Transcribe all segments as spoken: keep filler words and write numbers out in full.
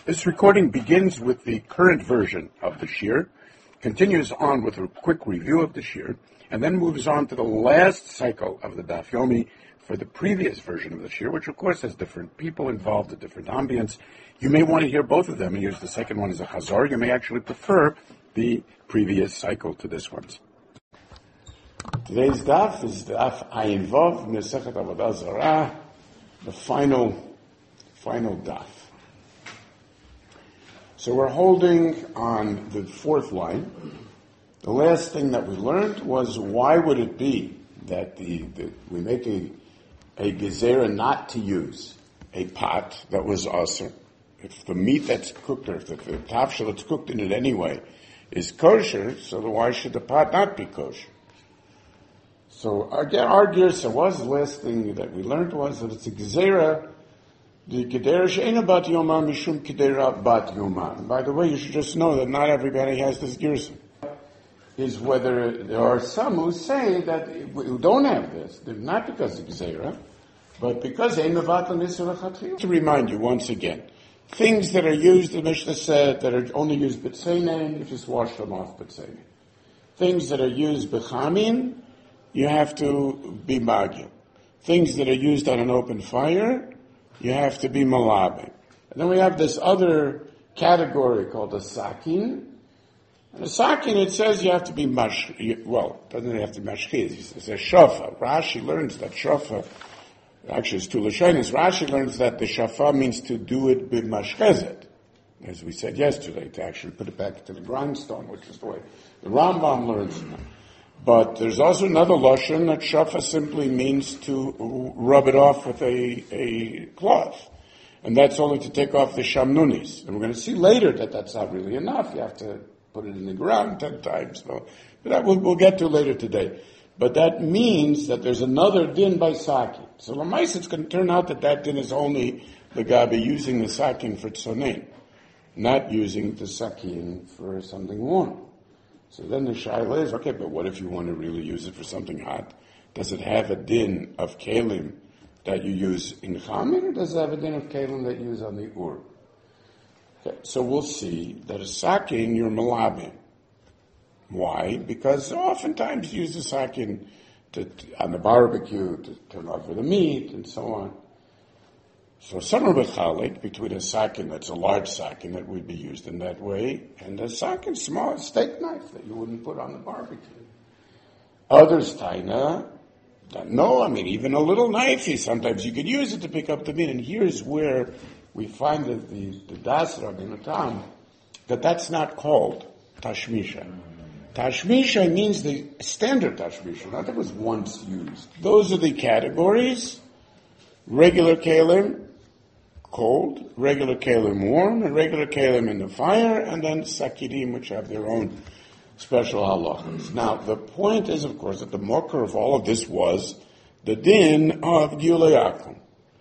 This recording begins with the current version of the shir, continues on with a quick review of the shir, and then moves on to the last cycle of the Daf Yomi for the previous version of the shir, which of course has different people involved, a different ambience. You may want to hear both of them and use the second one as a chazar. You may actually prefer the previous cycle to this one. Today's Daf is Daf Ayin Vav, Mesechet Avodah Zarah, the final, final Daf. So we're holding on the fourth line. The last thing that we learned was why would it be that the, the we make a, a gezerah not to use a pot that was asur. If the meat that's cooked, or if the, the tafshel that's cooked in it anyway is kosher, so then why should the pot not be kosher? So again, our girsa was, the last thing that we learned was that it's a gezerah. The kedera she'ena bat yoma mishum kedera bat yoma. By the way, you should just know that not everybody has this girsa. Is whether there are some who say that who don't have this, not because of gezerah, but because ein mevatel nisur lechatchila. To remind you once again, things that are used, the Mishnah said, that are only used b'tzeinen, you just wash them off b'tzeinen. Things that are used b'chamin, you have to be magil. Things that are used on an open fire, you have to be malabim. And then we have this other category called a sakin. And a sakin, it says you have to be mash, well, it doesn't have to be mashchiz. It's a shofar. Rashi learns that shofar, actually it's two lashonis. Rashi learns that the shofar means to do it b'mashchezet. As we said yesterday, to actually put it back to the grindstone, which is the way the Rambam learns. But there's also another lashon that shofar simply means to rub it off with a, a cloth. And that's only to take off the shamnunis. And we're going to see later that that's not really enough. You have to put it in the ground ten times. But that we'll, we'll get to later today. But that means that there's another din by sakin. So l'mais, it's going to turn out that that din is only the gabi using the sakin for tzonin, not using the sakin for something warm. So then the shaila is, okay, but what if you want to really use it for something hot? Does it have a din of kalim that you use in chamin, or does it have a din of kalim that you use on the ur? Okay, so we'll see that a sakin, you're malabim. Why? Because oftentimes you use the sakin to, to, on the barbecue, to turn over the meat, and so on. So some are b'chalik between a sakin that's a large sakin that would be used in that way, and a sakin small steak knife that you wouldn't put on the barbecue. Others taina that no, I mean even a little knifey, sometimes you could use it to pick up the meat. And here's where we find that the the das Rabbeinu Tam that that's not called tashmisha. Tashmisha means the standard tashmisha, not that was once used. Those are the categories: regular kalim, cold, regular kalim warm, and regular kalim in the fire, and then sakirim, which have their own special halachas. Now, the point is, of course, that the mokher of all of this was the din of Gilui Akum.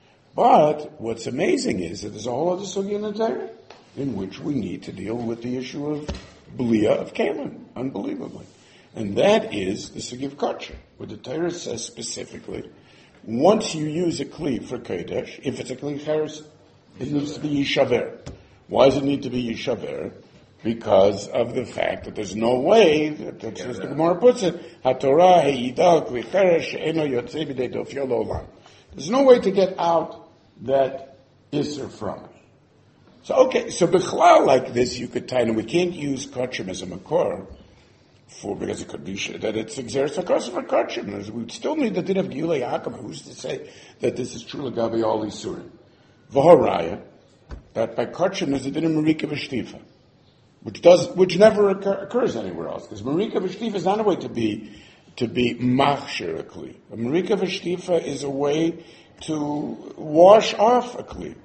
But what's amazing is that there's a whole other sugya in the Torah in which we need to deal with the issue of blia of kalim, unbelievably. And that is the sugya of kosher, where the Torah says specifically, once you use a kli for kodesh, if it's a kli cheres, it needs to be yishaver. Why does it need to be yishaver? Because of the fact that there's no way, that, that as the Gemara puts it, HaTorah he'idal kli cheres she'eno yotzei b'dei dofyo lo'olam. There's no way to get out that isser from it. So okay, so b'chlal like this, you could tie, and we can't use kachim as a makor, for, because it could be that it's exerts hakos for kachim. We still need the din of Gilui Akum. Who's to say that this is true legabi all isurim? V'horaya, that by kachim there's a din of marika v'shtifa, which does, which never occur, occurs anywhere else. Because marika v'shtifa is not a way to be to be machshir a kli. A marika v'shtifa is a way to wash off a kli,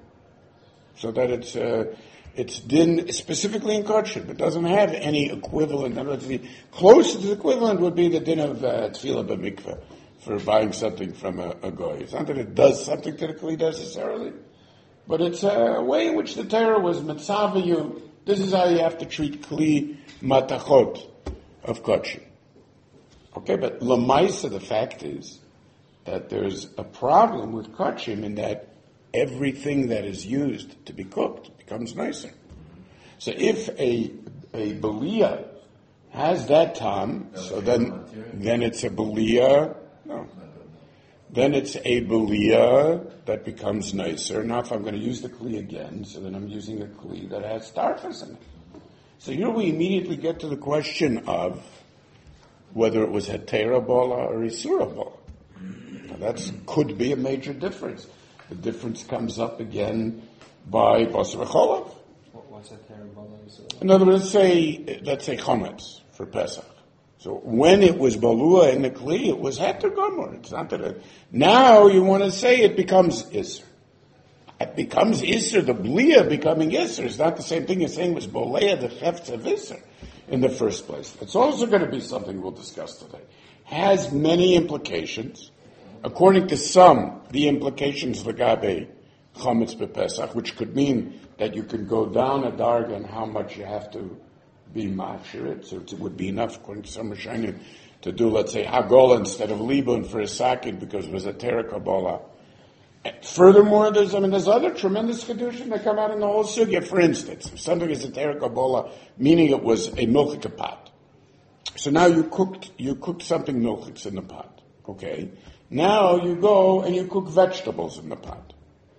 so that it's uh, it's din specifically in kachim. It doesn't have any equivalent. In other words, the closest equivalent would be the din of uh, tefillah b'mikveh for buying something from a, a goy. It's not that it does something to the kli necessarily, but it's a way in which the Torah was mitzvah you. This is how you have to treat kli matachot of kachim. Okay, but lamaisa, the fact is that there's a problem with kachim in that everything that is used to be cooked becomes nicer. So if a a belia has that tam, so then then it's a belia. No. Then it's a belia that becomes nicer. Now if I'm going to use the kli again, so then I'm using a kli that has starfus in it. So here we immediately get to the question of whether it was hetera bola or isura bola. Now that could be a major difference. The difference comes up again by basar v'cholav. What's hetera bola? In other words, let's say, let's say chometz for Pesach. So when it was balua in the kli, it was heter gomor. It's not that it, now you want to say it becomes isser. It becomes isser, the blia becoming isser. It's not the same thing as saying it was bolea, the chefts of isser in the first place. It's also going to be something we'll discuss today. Has many implications. According to some, the implications legabe chometz bepesach, which could mean that you could go down a darga and how much you have to be mafshirit, so it would be enough, according to some Rishonim, to do, let's say, hagola instead of libun for a sakid because it was a terra kabbalah. Furthermore, there's, I mean, there's other tremendous kedushin that come out in the whole sugya. For instance, if something is a terra kabbalah, meaning it was a milchik pot. So now you cooked, you cooked something milchiks in the pot, okay? Now you go and you cook vegetables in the pot.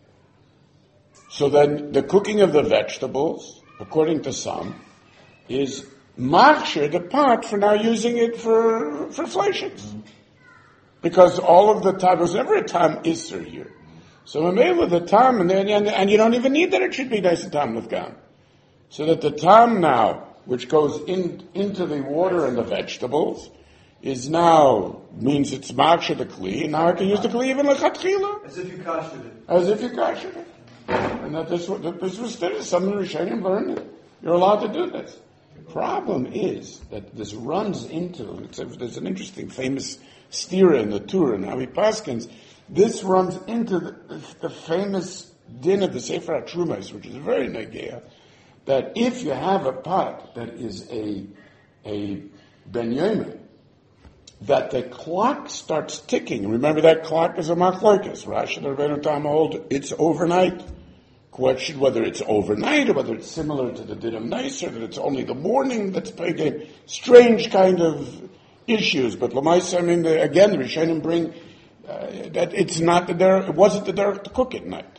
So then the cooking of the vegetables, according to some, is machshir the pot for now using it for for fleshings. Mm-hmm. Because all of the time, there's never a time isser here. So Mamela the tam, and, then, and and you don't even need that it should be nice tam lefgan. So that the tam now, which goes in into the water and the vegetables, is now, means it's machshir the kli, and now I can use the kli even lechatchila. As if you kashed it. As if you kashed it. And that this, that this was studied. Some of the Rishonim learned it. You're allowed to do this. The problem is that this runs into, it's a, there's an interesting famous stira in the Torah and Avi Paskins, this runs into the, the famous din of the Sefer HaTrumas, which is very negea, that if you have a pot that is a, a ben yomen, that the clock starts ticking. Remember that clock is a machlokas. Rashi and Rabbeinu Tam hold it's overnight. Question whether it's overnight or whether it's similar to the Dinam Nicer, that it's only the morning that's playing a strange kind of issues. But Lamaisa, I mean, the, again, the Rishonim bring uh, that it's not the derech, it wasn't the derech to cook at night.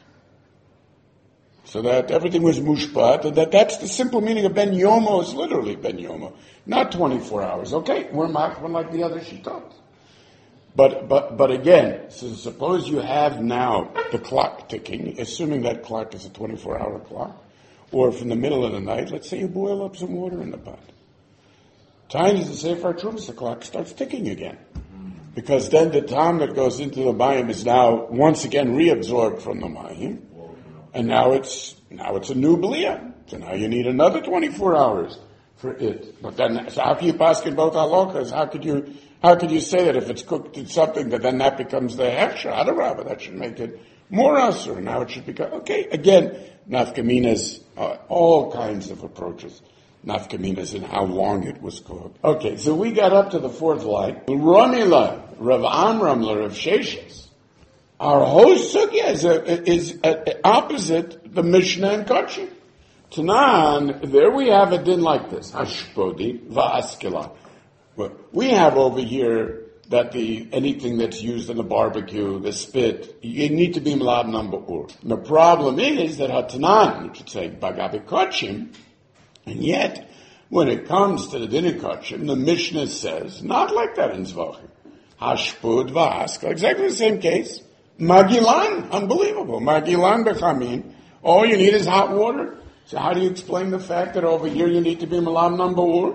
So that everything was mushpat, and that that's the simple meaning of Ben Yomo is literally Ben Yomo, not twenty-four hours. Okay, we're machman like the other shittot. But, but, but again, so suppose you have now the clock ticking, assuming that clock is a twenty-four hour clock, or from the middle of the night, let's say you boil up some water in the pot. Time is the Sefer HaTrumas, the clock starts ticking again. Because then the time that goes into the mayim is now once again reabsorbed from the mayim, and now it's, now it's a new blia. So now you need another twenty-four hours for it. But then, so how can you pass in both halakhas? How could you, How could you say that if it's cooked in something that then that becomes the hefsher? Adarabah, that should make it more asur. Now it should become, okay, again, nafkaminas, uh, all kinds of approaches. Nafkaminas in how long it was cooked. Okay, so we got up to the fourth line. Ramila, Rav Amram, Rav Sheshes. Our whole sugya is, a, is a, opposite the Mishnah and Kachim. Tanan, there we have a din like this. Hashpodi va'askila. We have over here that the anything that's used in the barbecue, the spit, you need to be mlab number ur. The problem is that hatanan, you should say bagabi kachim, and yet when it comes to the dinner kachim, the Mishnah says not like that in Zvachim. Hashpud v'ask, exactly the same case. Magilan, unbelievable. Magilan bechamin. All you need is hot water. So how do you explain the fact that over here you need to be mlab number ur?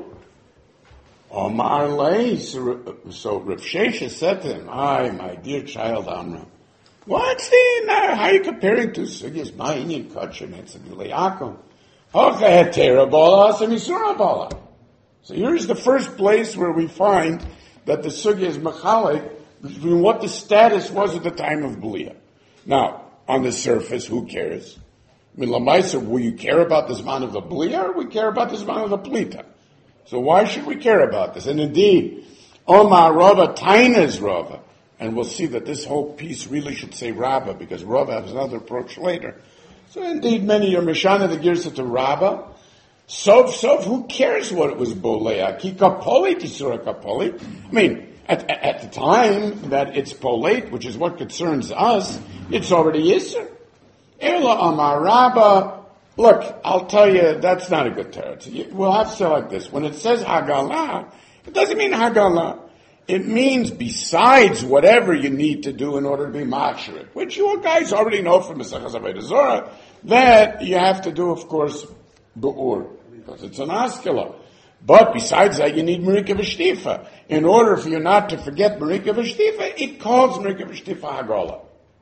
Omar lay, so, so Rav Sheshes said to him, "Hi, my dear child Amram, what's the matter? How are you comparing two sugyas? My Indian kachim, it's a Yaakov. Okay, terabala, semisura. So here's the first place where we find that the sugya is machalik between what the status was at the time of Blia. Now, on the surface, who cares? I mean, Lamaisa, will you care about the zman of the Blia or we care about the zman of the Plita? So why should we care about this? And indeed, Omar Rava, Tainas Rava, and we'll see that this whole piece really should say Rava, because Rava has another approach later. So indeed, many are Mishana the Girsa to Rabbah. Sof, Sof, who cares what it was Bolea? Ki kapoli, tisura kapoli. I mean, at, at the time that it's polate, which is what concerns us, it's already Yisr. Ela Amar Rabbah. Look, I'll tell you, that's not a good territory. We'll have to say like this. When it says Hagalah, it doesn't mean Hagalah. It means besides whatever you need to do in order to be Machsharit, which you guys already know from Mesechus Avodah Zorah, that you have to do, of course, Be'ur, because it's an Askela. But besides that, you need Marika V'Shtifa. In order for you not to forget Marika V'Shtifa, it calls Marika V'Shtifa Hagalah.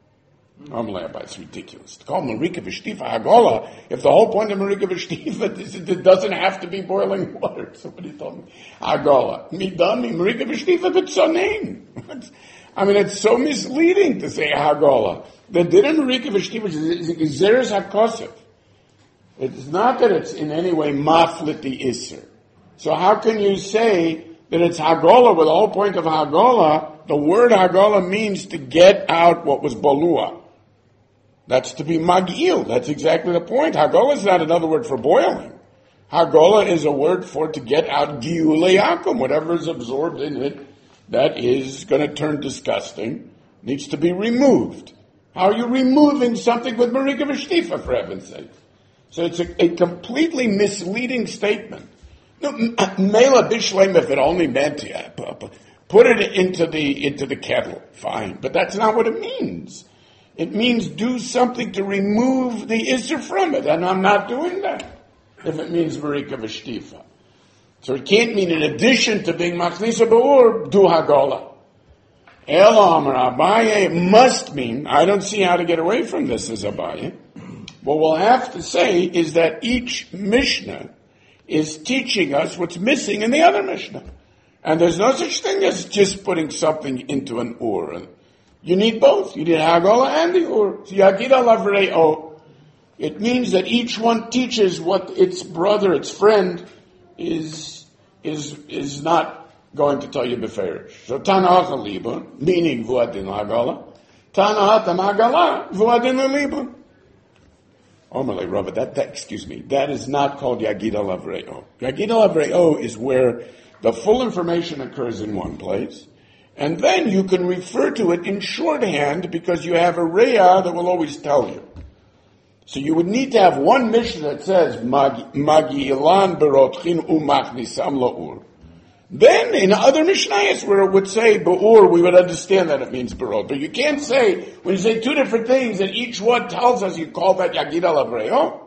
Amalei, it's ridiculous. To call Marika V'Shtifa Hagola, if the whole point of Marika V'Shtifa is it doesn't have to be boiling water. Somebody told me, Hagola. Midami, Marika V'Shtifa B'tzonein. I mean, it's so misleading to say Hagola. The Dinim Marika V'Shtifa is Gezeres HaKosef. It's not that it's in any way maflit the Isser. So how can you say that it's Hagola, where the whole point of Hagola, the word Hagola means to get out what was Balua. That's to be magil. That's exactly the point. Hagola is not another word for boiling. Hagola is a word for to get out giule yakum, whatever is absorbed in it that is going to turn disgusting, needs to be removed. How are you removing something with Marika V'Shtifa, for heaven's sake? So it's a, a completely misleading statement. No, Mela Bishleim, if it only meant, yeah, put it into the into the kettle, fine. But that's not what it means. It means do something to remove the Isser from it, and I'm not doing that. If it means Marika V'Shtifa. So it can't mean in addition to being Machnisa B'ur, do Hagola. Ela Amar Abaye must mean, I don't see how to get away from this as Abaye. What we'll have to say is that each Mishnah is teaching us what's missing in the other Mishnah. And there's no such thing as just putting something into an Ur. You need both. You need Hagola and the Ur. So Yagid Alavreo. It means that each one teaches what its brother, its friend, is is is not going to tell you beferish. So Tana'ach Libun, meaning Vuadin Hagola. Tana'at Hagala, Vuadin Libun. Omerle Rava, that, that, excuse me, that is not called Yagid Alavreo. Yagid Alavreo is where the full information occurs in one place, and then you can refer to it in shorthand because you have a Reah that will always tell you. So you would need to have one Mishnah that says, Magi'ilan berotchin umachnisam la'ur. Then in other Mishnayos where it would say Ba'ur, we would understand that it means Barot. But you can't say, when you say two different things and each one tells us you call that Yagid Alavreo.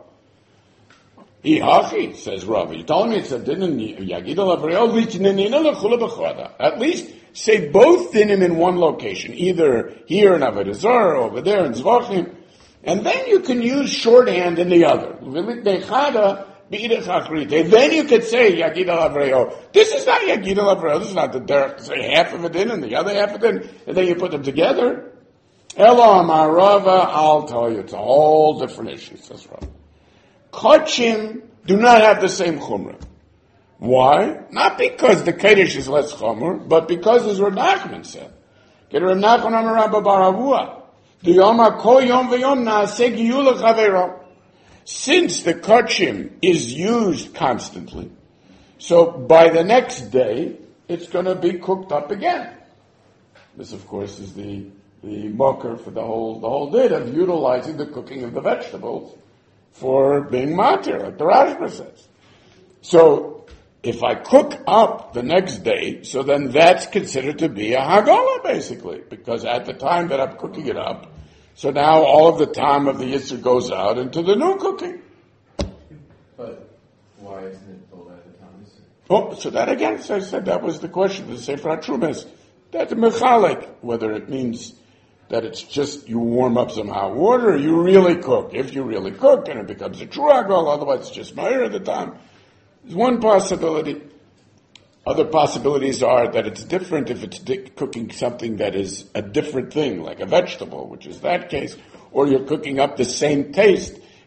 Ihachi, says Rav. You're telling me it's a din in Yagid Alavreo, lichnenina lechula b'chada. At least say both dinim in one location, either here in Avodah Zarah, over there in Zvachim, and then you can use shorthand in the other. Then you could say Yagid Alavreo. This is not Yagid Alavreo. This is not the derech to say half of it in and the other half of it in, and then you put them together. Elo Amar Rava, I'll tell you, it's a whole different issue, says Rava. Kochim do not have the same chumrah. Why? Not because the Kaddish is less chumrah, but because, as Rav Nachman said, get Rav Nachman Amar Rabba Bar Avua, the Yoma Ko Yom V'Yom Naaseh Giyul L'Chaveiro. Since the kochim is used constantly, so by the next day, it's going to be cooked up again. This, of course, is the the mocker for the whole the whole day of utilizing the cooking of the vegetables for being matir, like the Rashba says. So, if I cook up the next day, so then that's considered to be a hagolah, basically, because at the time that I'm cooking it up, so now all of the time of the Yisr goes out into the new cooking. But why isn't it all at the time? Oh, so that again, as I said, that was the question of the Sefer HaTrumas. That's mechalek, whether it means that it's just you warm up some hot water or you really cook. If you really cook, then it becomes a true agol, otherwise it's just meir at the time. There's one possibility. Other possibilities are that it's different if it's di- cooking something that is a different thing, like a vegetable, which is that case, or you're cooking up the same taste,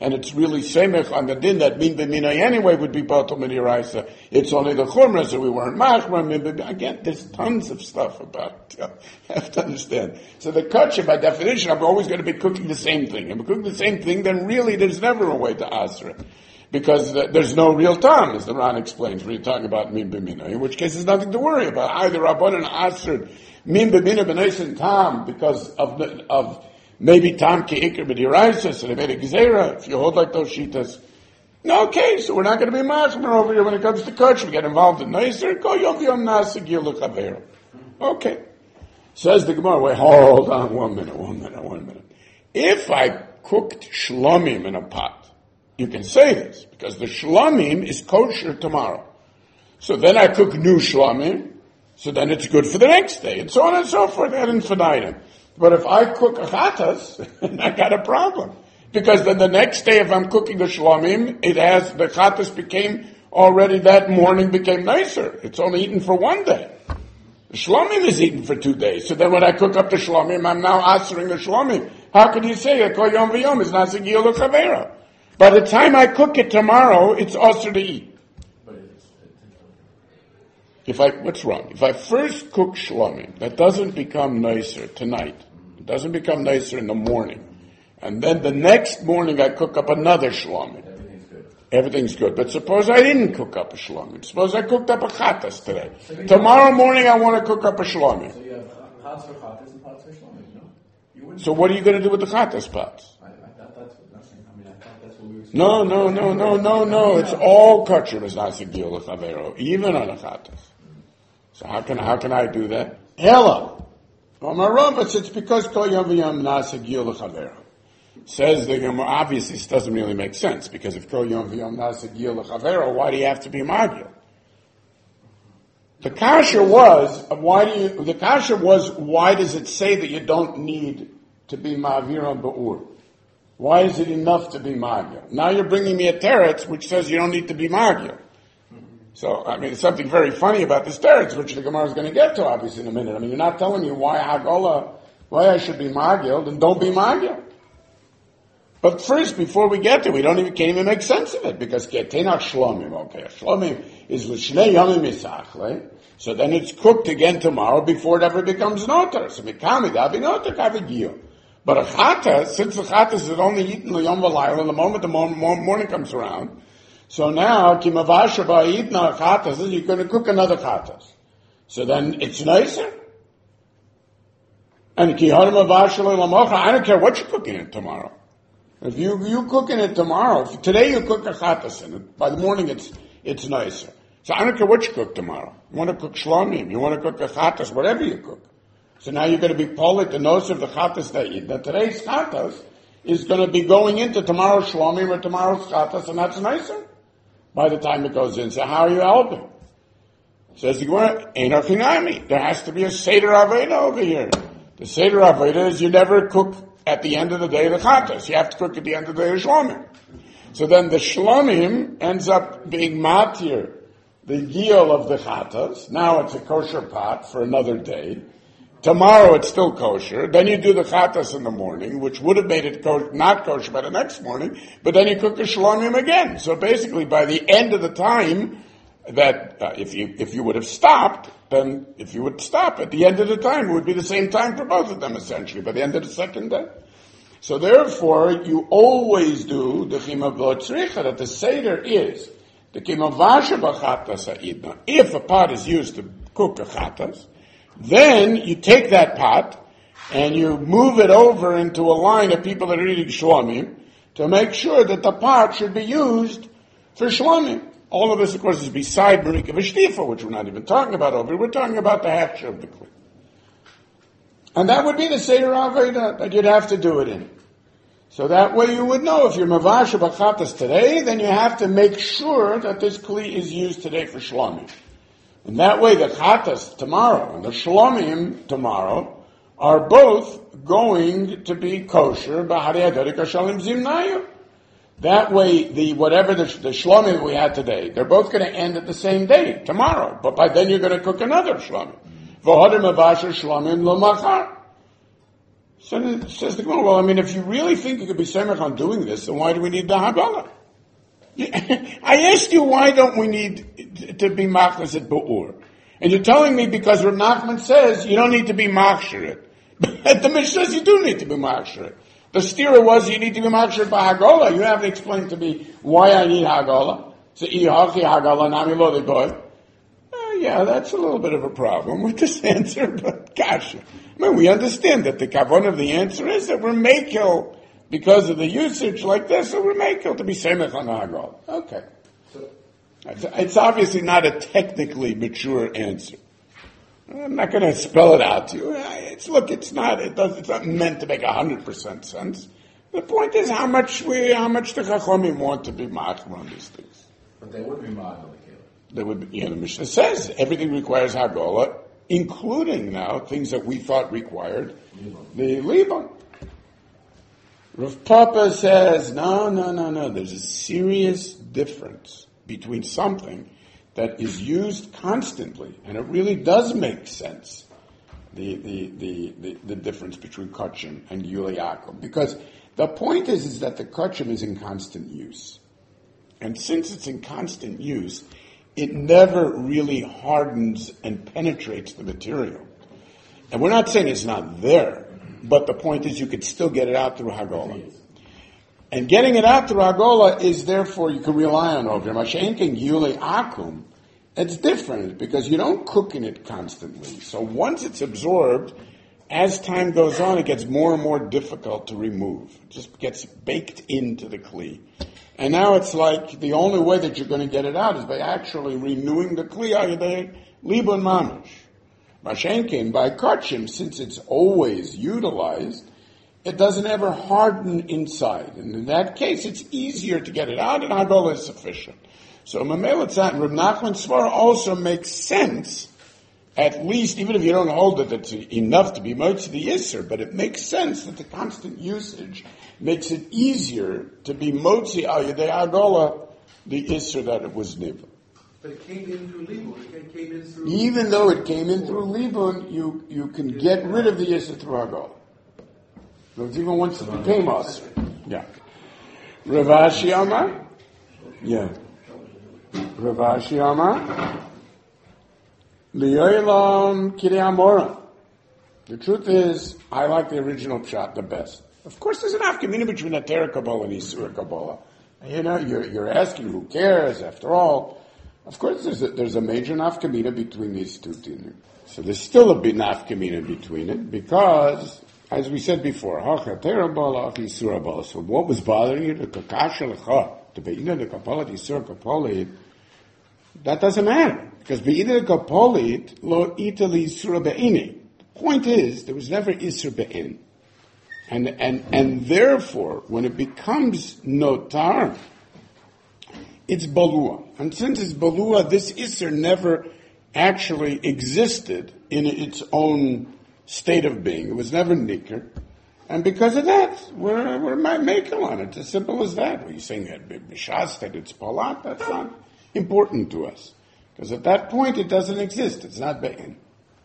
and it's really semech on the din that min b'minay anyway would be batal midiraisa. It's only the chumrah, so we weren't machmer. Min b'minay. Again, there's tons of stuff about it. You have to understand. So the kosher, by definition, I'm always going to be cooking the same thing. If I'm cooking the same thing, then really there's never a way to answer it. Because there's no real time, as the Ran explains, when you're talking about min b'minay, in which case there's nothing to worry about. Either Rabbanan answered min b'minay b'neisin tam because of the, of maybe tam ke'ikr b'diraisa, so they made a gezerah. If you hold like those shitas, no, okay, so we're not going to be mashmer over here when it comes to kosher. We get involved in nicer. Go yom yom nasig yiluchavero. Okay. Says the Gemara, wait, hold on one minute, one minute, one minute. If I cooked shlomim in a pot, you can say this, because the shlamim is kosher tomorrow. So then I cook new shlamim, so then it's good for the next day, and so on and so forth, ad infinitum. But if I cook a chatas, I got a problem. Because then the next day, if I'm cooking the shlamim, it has, the chatas became, already that morning became nicer. It's only eaten for one day. The shlamim is eaten for two days. So then when I cook up the shlamim, I'm now answering the shlamim. How can you say that kol yom v'yom is nasig yilu chavera? By the time I cook it tomorrow, it's also to eat. If I, what's wrong? If I first cook shlamim, that doesn't become nicer tonight. It doesn't become nicer in the morning. And then the next morning I cook up another shlamim. Everything's good. Everything's good. But suppose I didn't cook up a shlamim. Suppose I cooked up a chatas today. So tomorrow morning I want to cook up a shlamim. So you have pots for chatas and pots for shlamim, no? You wouldn't. So what are you going to do with the chatas pots? No, no, no, no, no, no. It's all kosher as nasig yilu chavero, even on a chatas. So how can how can I do that? Hello. Well, my Rambam, it's because kol yom v'yom nasig yilu chavero. Says the Gemara, obviously this doesn't really make sense, because if kol yom v'yom nasig yilu chavero, why do you have to be magil? The kasha was, why do you, the kasha was, why does it say that you don't need to be ma'avir on ba'ur? Why is it enough to be magil? Now you're bringing me a teretz which says you don't need to be magil. So, I mean, there's something very funny about this teretz, which the Gemara is going to get to, obviously, in a minute. I mean, you're not telling me why Hagolah, why I should be magil, then don't be magil. But first, before we get there, we don't even, can't even make sense of it, because ketenach shlomim, okay, shlomim is l'shnei yomim isachle, so then it's cooked again tomorrow before it ever becomes notar. So mikamid avi notar kavigiyah. But a chata, since the chatas is only eaten l'yom v'layla, the moment the morning comes around, so now, ki mavasha ba'idna chatas, you're going to cook another chatas. So then it's nicer. And ki harim mavasha l'lamocha, I don't care what you're cooking it tomorrow. If you, you cooking it tomorrow, if today you cook a chatas in it, by the morning it's, it's nicer. So I don't care what you cook tomorrow. You want to cook shlamim, you want to cook a chatas, whatever you cook. So now you're going to be polit the nose of the chatas that you eat. Now today's chatas is going to be going into tomorrow's shlomim or tomorrow's chatas, and that's nicer by the time it goes in. So how are you helping? Says the Gemara, ain't nothing me. There has to be a Seder Aveda over here. The Seder Aveda is you never cook at the end of the day the chatas. You have to cook at the end of the day the shlomim. So then the shlomim ends up being matir, the giyol of the chatas. Now it's a kosher pot for another day. Tomorrow it's still kosher. Then you do the chatas in the morning, which would have made it ko- not kosher by the next morning. But then you cook the shlomim again. So basically, by the end of the time that uh, if you if you would have stopped, then if you would stop at the end of the time, it would be the same time for both of them essentially. By the end of the second day. So therefore, you always do the chima v'lotzricha, that the seder is the chima vasha b'chatas ha'idna. If a pot is used to cook a chatas, then you take that pot and you move it over into a line of people that are eating shlomim to make sure that the pot should be used for shlomim. All of this, of course, is beside Marika V'Shtifa, which we're not even talking about over here. We're talking about the hechsher of the kli. And that would be the Seder Aveda that you'd have to do it in. So that way you would know if you're mavasha b'chatas today, then you have to make sure that this kli is used today for shlomim. And that way the chatas tomorrow and the shlomim tomorrow are both going to be kosher b'harei adorik hashalim zimnayu. That way the whatever the, the shlomim we had today, they're both going to end at the same day, tomorrow. But by then you're going to cook another shlomim. V'hodem mavasha shlomim lo machar. So then says the Gemara, well, I mean, if you really think you could be semech on doing this, then why do we need the Hagala? I asked you, why don't we need to be machnas at Be'ur? And you're telling me because Rav Nachman says you don't need to be machsher. But the Mishnah says you do need to be machsher. The stira was you need to be machsher by Hagala. You haven't explained to me why I need Hagala. So, Ihachi Hagala Nami Lo De Goy. Yeah, that's a little bit of a problem with this answer, but gosh, I mean, we understand that the kavon of the answer is that we're makel because of the usage like this, so we're makel to be semech on the Hagala. Okay. It's, it's obviously not a technically mature answer. I'm not going to spell it out to you. It's, look, it's not, it does, it's not meant to make a hundred percent sense. The point is how much we, how much the Chachomim want to be machmer on these things. But they would be machmer. There would be, you know, the Mishnah says everything requires Hagala, including now things that we thought required the Libon. Rav Papa says, no, no, no, no. There's a serious difference between something that is used constantly, and it really does make sense, the the the, the, the difference between Kachim and Yuliakum. Because the point is, is that the Kachim is in constant use. And since it's in constant use, it never really hardens and penetrates the material. And we're not saying it's not there, but the point is you could still get it out through Hagala. And getting it out through Hagala is therefore you can rely on Ogrim. Mashenkin Yuli Akum, it's different because you don't cook in it constantly. So once it's absorbed, as time goes on, it gets more and more difficult to remove. It just gets baked into the Kli. And now it's like the only way that you're going to get it out is by actually renewing the Kli Ayadei Libun Mamish. Mashenkin, by Kachim, since it's always utilized, it doesn't ever harden inside. And in that case, it's easier to get it out, and Hagala is sufficient. So Mamela Tzat and Rav Nachman Svar also makes sense, at least, even if you don't hold it, it's enough to be Motzi the Yisr, but it makes sense that the constant usage makes it easier to be Motzi Al Yedei Hagala, the Yisr that it was Niv. But it came in through Libun. It came in through... Even though it came in through Libun, you, you can get rid of the Yisr through Hagala. So it's even once it became us. Yeah. Rav Ashi Amar? Yeah. Rav Ashi Amar? Liyoilam Kirei Amora. The truth is, I like the original pshat the best. Of course, there's an afkamina between a Torah Kabbalah and Isur Kabbalah. You know, you're, you're asking who cares, after all. Of course, there's a, there's a major nafkamina between these two things. So there's still a big nafkamina between it, because, as we said before, Hacha Torah Kabbalah, Isur Kabbalah. So what was bothering you? The Kakasha Lecha, the Be'ina, the Kabbalah, the Isur Kabbalah, that doesn't matter. Because Be'ina Kapolit, Lo Itali Isur Be'ini. The point is, there was never Isur Be'in. And, and, and therefore, when it becomes notar, it's balua. And since it's balua, this Isser never actually existed in its own state of being. It was never nikr. And because of that, we're, we're making on it. It's as simple as that. We're saying that b'shas, that it's palat, that's not important to us. Because at that point, it doesn't exist. It's not be'in.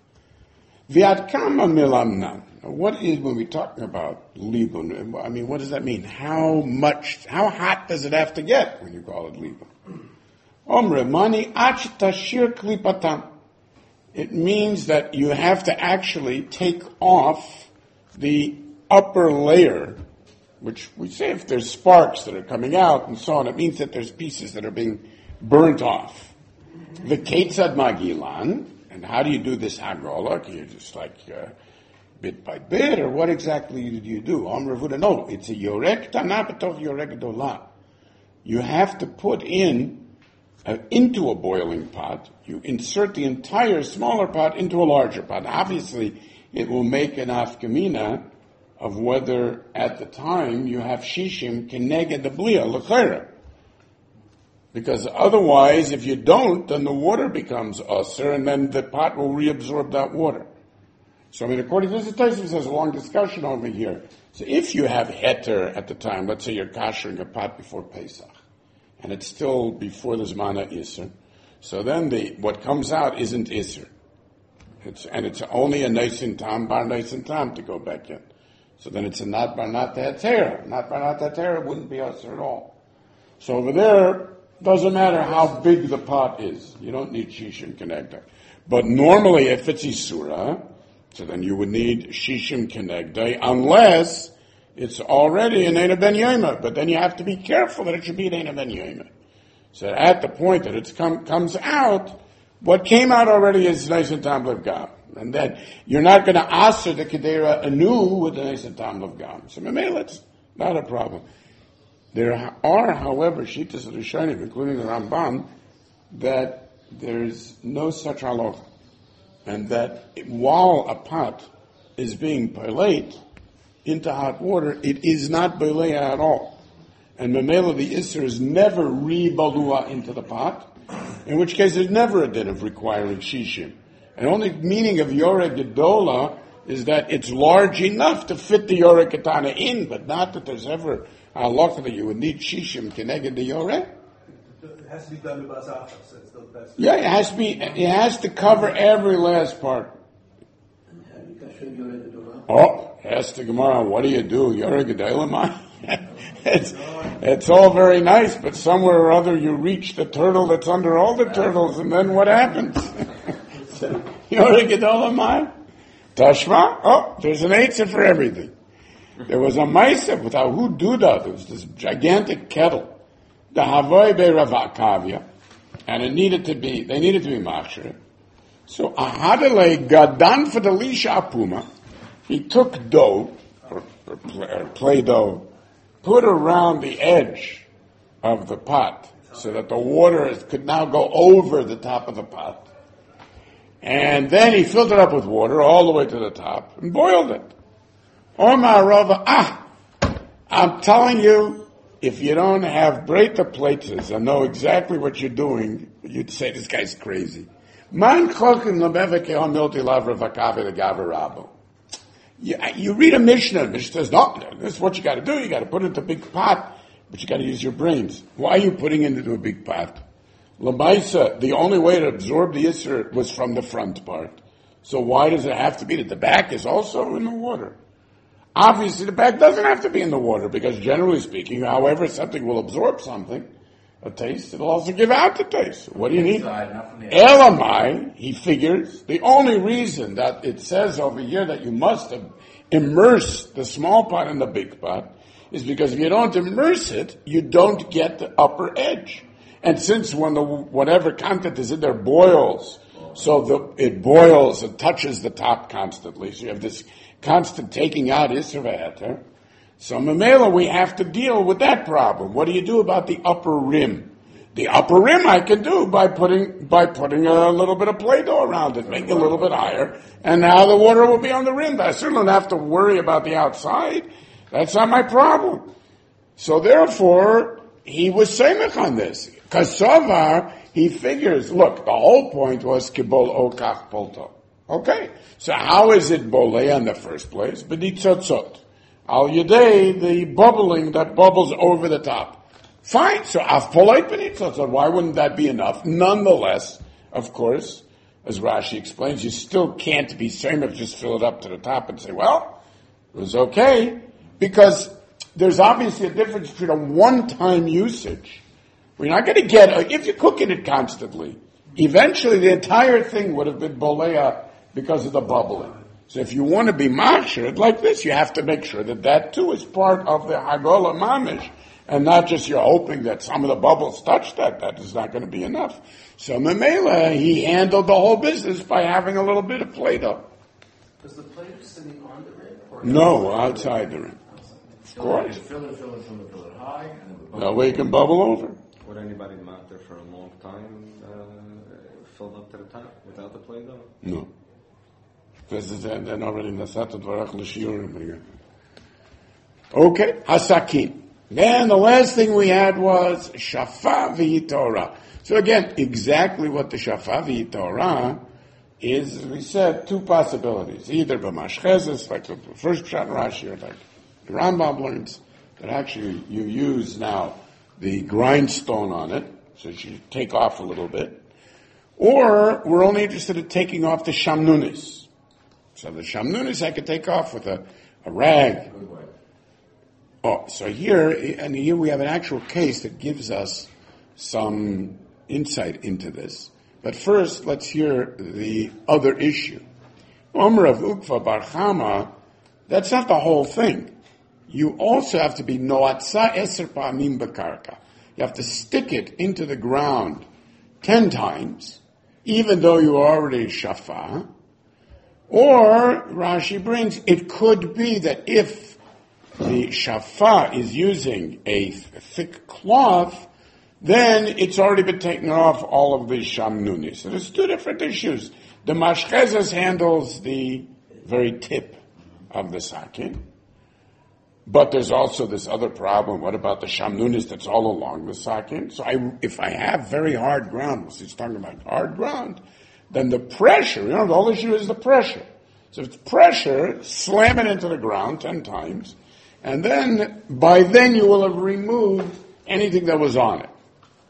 V'ad kama milamnan. What is, when we're talking about libun, I mean, what does that mean? How much, how hot does it have to get when you call it libun? Omre mani ach tashir klipatam. It means that you have to actually take off the upper layer, which we say if there's sparks that are coming out and so on, it means that there's pieces that are being burnt off. The ketzad magilan, and how do you do this hagola? You just like, uh, bit by bit, or what exactly do you do? No, it's a yorek tana b'toch yorek dola. You have to put in, uh, into a boiling pot, you insert the entire smaller pot into a larger pot. Obviously, it will make an afkamina of whether at the time you have shishim keneged the blia, l'chera. Because otherwise, if you don't, then the water becomes usher, and then the pot will reabsorb that water. So, I mean, according to this, there's a long discussion over here. So if you have heter at the time, let's say you're kashering a pot before Pesach, and it's still before the Zmana Isser, so then the what comes out isn't Isser. It's, and it's only a nice and tam, bar nice and tam to go back in. So then it's a not barnat hatera. Not barnat hatera wouldn't be usher at all. So over there, doesn't matter how big the pot is. You don't need shishim kenegda. But normally, if it's isura, so then you would need shishim kenegda, unless it's already an Eina ben Yoma. But then you have to be careful that it should be an Eina ben Yoma. So at the point that it come, comes out, what came out already is nice and tam lev gam. And then you're not going to answer the kedera anew with the nice and tam lev gam. So memela, it's not a problem. There are, however, shittas of the Rishonim, including the Ramban, that there's no such halacha. And that while a pot is being pilate into hot water, it is not beleya at all. And memela, the isser is never re-balua into the pot, in which case there's never a din of requiring shishim. And only meaning of Yoreh Gedola is that it's large enough to fit the Yoreh Ketana in, but not that there's ever a halacha that you would need shishim keneged the Yoreh. It has to be done with basafa, so it's the best. Yeah, it has to be, it has to cover every last part. Oh, ask the Gemara, what do you do? Yoreh Gedola? It's, it's all very nice, but somewhere or other you reach the turtle that's under all the turtles, and then what happens? Yoreh Gedola Mai? Tashma? Oh, there's an eitzah for everything. There was a ma'aseh without who do that. There was this gigantic kettle, the Havoy Be Ravakavia, and it needed to be, they needed to be machshir. So Ahadale Gadan for the Lisha Apuma, he took dough, or, or, play, or play dough, put around the edge of the pot so that the water could now go over the top of the pot. And then he filled it up with water all the way to the top and boiled it. Omar Rava, ah, I'm telling you, if you don't have breita plates and know exactly what you're doing, you'd say this guy's crazy. Man chokim lebeveke hamilti lavra vakavi legavarabo. You read a Mishnah, the Mishnah says, no, this is what you got to do. You got to put it into a big pot, but you got to use your brains. Why are you putting it into a big pot? Lamaisa, the only way to absorb the Isser was from the front part. So why does it have to be that the back is also in the water? Obviously, the back doesn't have to be in the water, because generally speaking, however something will absorb something, a taste, it'll also give out the taste. What do you need? Elamai, he figures, the only reason that it says over here that you must immerse the small pot in the big pot is because if you don't immerse it, you don't get the upper edge. And since when the whatever content is in there boils, so the, it boils, it touches the top constantly, so you have this constant taking out Isser v'Heter. So Mamela, we have to deal with that problem. What do you do about the upper rim? The upper rim I can do by putting by putting a little bit of Play-Doh around it, make it a little bit higher, and now the water will be on the rim. But I certainly don't have to worry about the outside. That's not my problem. So therefore, he was samech on this. Kasavar, he figures, look, the whole point was kibol okach polto. Okay, so how is it boleh in the first place? B'nitzotzot. Al yedei, the bubbling that bubbles over the top. Fine, so af polite b'nitzotzot. Why wouldn't that be enough? Nonetheless, of course, as Rashi explains, you still can't be same if just fill it up to the top and say, well, it was okay, because there's obviously a difference between a one-time usage. We're not going to get, a, if you're cooking it constantly, eventually the entire thing would have been bolea because of the bubbling. So if you want to be machshir like this, you have to make sure that that too is part of the hagola mamish, and not just you're hoping that some of the bubbles touch that. That is not going to be enough. So Memela, he handled the whole business by having a little bit of Play-Doh. Was the Play-Doh sitting on the rim? Or No, outside the rim. Of course. Fill it, fill it, fill it, fill it high, and then the That way it can bubble over. Would anybody mark there for a long time uh, filled up to the top without the Play-Doh? No. This is then already nasat dvarach l'shiurim again. Okay, hasakin. Then the last thing we had was shafa v'yitorah. So again, exactly what the shafa v'yitorah is, we said, two possibilities. Either b'mashchezes, like the first pshat Rashi, or like the Rambam learns, that actually you use now the grindstone on it, so you take off a little bit. Or we're only interested in taking off the shamnunis. So the shamnunis I could take off with a, a rag. Good way. Oh, so here, and here we have an actual case that gives us some insight into this. But first, let's hear the other issue. Omer of Ukva Bar Chama, that's not the whole thing. You also have to be noatza eser pa'amim b'karka. You have to stick it into the ground ten times, even though you already shafa. Or, Rashi brings, it could be that if the shafa is using a thick cloth, then it's already been taken off all of the shamnuni. So there's two different issues. The mashchezes handles the very tip of the sakin. But there's also this other problem. What about the shamnunis that's all along the sakin? So I, if I have very hard ground, he's talking about hard ground, then the pressure, you know, the whole issue is the pressure. So if it's pressure, slam it into the ground ten times, and then, by then you will have removed anything that was on it.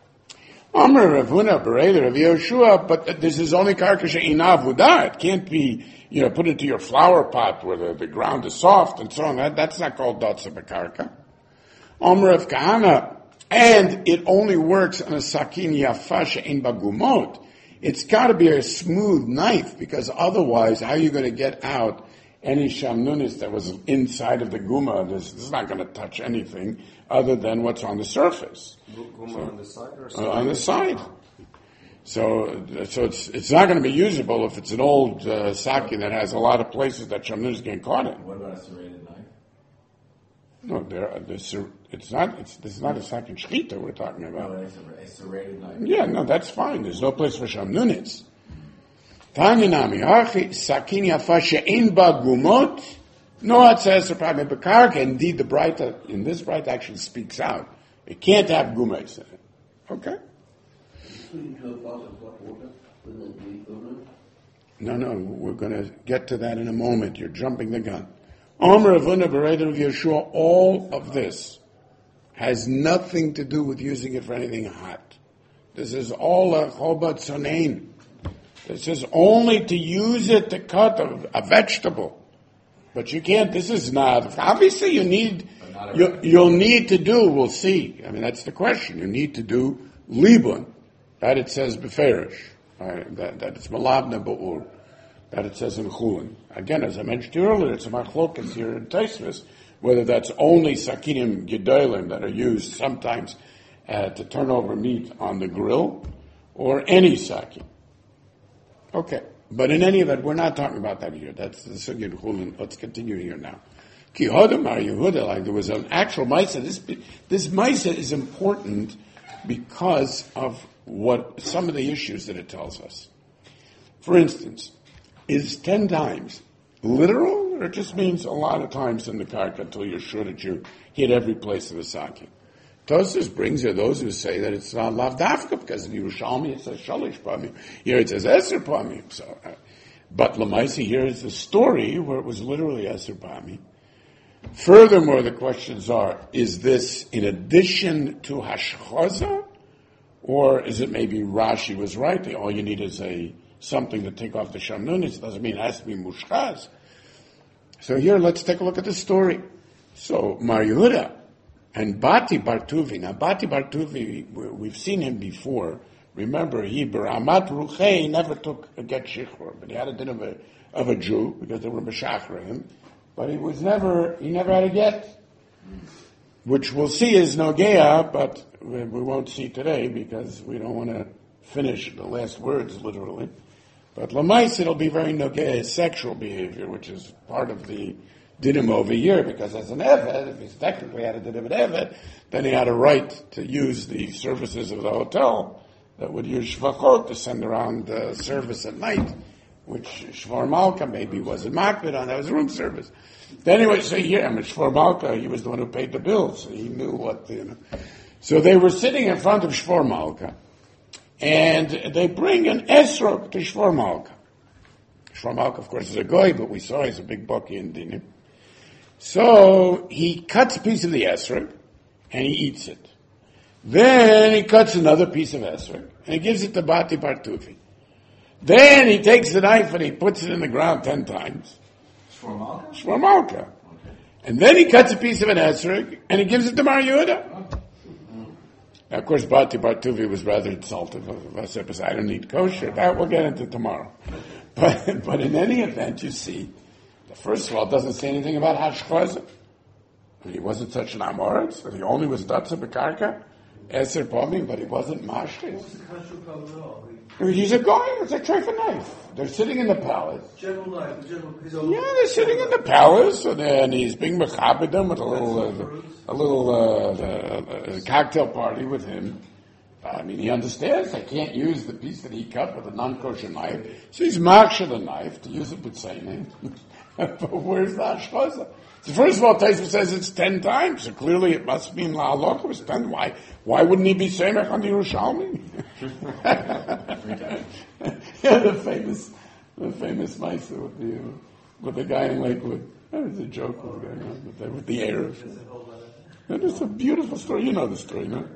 Amr Rav Huna Bereder Rav Yehoshua, but this is only karka she'ina avuda. It can't be, you know, put into your flower pot where the, the ground is soft and so on. That, that's not called dotza b'karka. Amr Rav Kahana, and it only works on a sakin yafa she'in bagumot. It's got to be a smooth knife, because otherwise, how are you going to get out any shamnunis that was inside of the guma? This, this is not going to touch anything other than what's on the surface. Guma so, on the side or uh, on the side. So, so it's it's not going to be usable if it's an old uh, saki that has a lot of places that shamnunis get caught in. What about a serrated knife? No, there. It's not. It's this is not a sakin shchita we're talking about. No, it's a, a serrated knife. Yeah, no, that's fine. There's no place for shamnunis. Tanya nami hachi sakin yafa she'in ba gumot. No, it says probably bekarka. Indeed, the bright in this bright actually speaks out. It can't have gumes in it. Okay. No, no, we're going to get to that in a moment. You're jumping the gun. Omer Avuna Bereder of Yeshua, all of this has nothing to do with using it for anything hot. This is all a chobat sonein. This is only to use it to cut a, a vegetable. But you can't, this is not, obviously you need, you, you'll need to do, we'll see. I mean, that's the question. You need to do libun. That it says beferish. Right, that, that it's malabna ba'ur. That it says in Chulin. Again, as I mentioned earlier, it's a machlokas here in Taisvis, whether that's only sakinim gedolim that are used sometimes uh, to turn over meat on the grill, or any sakin. Okay, but in any event, we're not talking about that here. That's the sugya in Chulin. Let's continue here now. Ki hodam ar Yehuda, like there was an actual maisa. This this maisa is important because of what some of the issues that it tells us. For instance, is ten times literal, or it just means a lot of times in the karka until you're sure that you hit every place of the sakin? Tosfos brings here those who say that it's not lavdafka, because in Yerushalmi it says shalish pamim. Here it says eser pamim. So, uh, but lamaisi here is the story where it was literally eser pamim. Furthermore, the questions are: is this in addition to hashchaza, or is it maybe Rashi was right? That all you need is a something to take off the shamnunis. It doesn't mean it has to be mushchaz. So here, let's take a look at the story. So Mar Yehuda and Bati Bartuvi. Now Bati Bartuvi, we've seen him before. Remember, he beramat ruchei never took a get shichur, but he had a din of a of a Jew because they were meshachar him. But he was never he never had a get, which we'll see is nogea, but we won't see today because we don't want to finish the last words literally. But lamais, it'll be very nogea sexual behavior, which is part of the dinim over here, because as an eved, if he's technically had a din of an eved, then he had a right to use the services of the hotel that would use shvachot to send around the service at night, which Shvar Malka maybe wasn't makbid on. That was room service. But anyway, so yeah, I mean, Shvar Malka, he was the one who paid the bills, so he knew what, you know. So they were sitting in front of Shvar Malka, and they bring an esrog to Shvar Malka. Shvar Malka, of course, is a goy, but we saw he's a big bucky in dinim. So he cuts a piece of the esrog, and he eats it. Then he cuts another piece of esrog, and he gives it to Bati Bartuvi. Then he takes the knife and he puts it in the ground ten times. Shvar Malka? Shvar Malka. Okay. And then he cuts a piece of an esrog, and he gives it to Mar Yehuda. Now, of course, Bati Bartuvi was rather insulted of us. I don't need kosher. That we'll get into tomorrow. But, but in any event, you see, the first of all, it doesn't say anything about hashchazah. He wasn't such an amoritz, but he only was datsa bekarka, eser pomim, but he wasn't mashtis. What's the kashrut problem at all? He's a guy, it's a tray for knife. They're sitting in the palace. General knife, the general, his own. Yeah, they're sitting in the palace, and, and he's being mechabed them with a little, uh, a little uh, uh, cocktail party with him. I mean, he understands I can't use the piece that he cut with a non-kosher knife, so he's maksha the knife to use it with seinim. But where's the hashchazah? So first of all, Taisva says it's ten times, so clearly it must mean la'alok, it was ten. Why, why wouldn't he be semech on the Yerushalmi? Yeah, the famous, the famous Maisa with the, uh, with the guy in Lakewood. That was a joke with the, guy, with the, with the Arabs. That is a beautiful story. You know the story, no?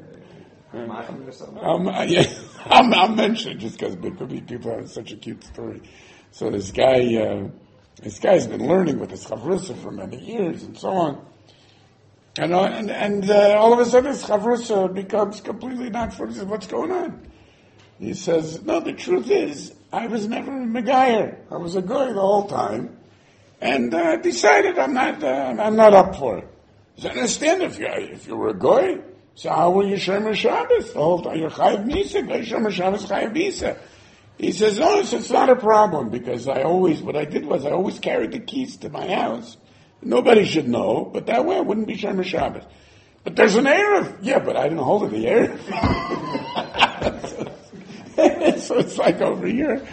Um, yeah, I'll, I'll mention it just because it could be people have such a cute story. So this guy, uh, this guy's been learning with his chavrusa for many years and so on. And, uh, and, and uh, all of a sudden his chavrusa becomes completely not for what's going on. He says, no, the truth is, I was never a Megayer. I was a guy the whole time. And I uh, decided I'm not, uh, I'm not up for it. So I understand if you if you were a guy, so how were you Shomer Shabbos? The whole time you're Chayav Misa, guy Shomer Shabbos Chayav Misa. He says, no, it's, it's not a problem because I always, what I did was I always carried the keys to my house. Nobody should know, but that way I wouldn't be Shomer Shabbos. But there's an Erev. Yeah, but I didn't hold it the Erev. So it's like over here.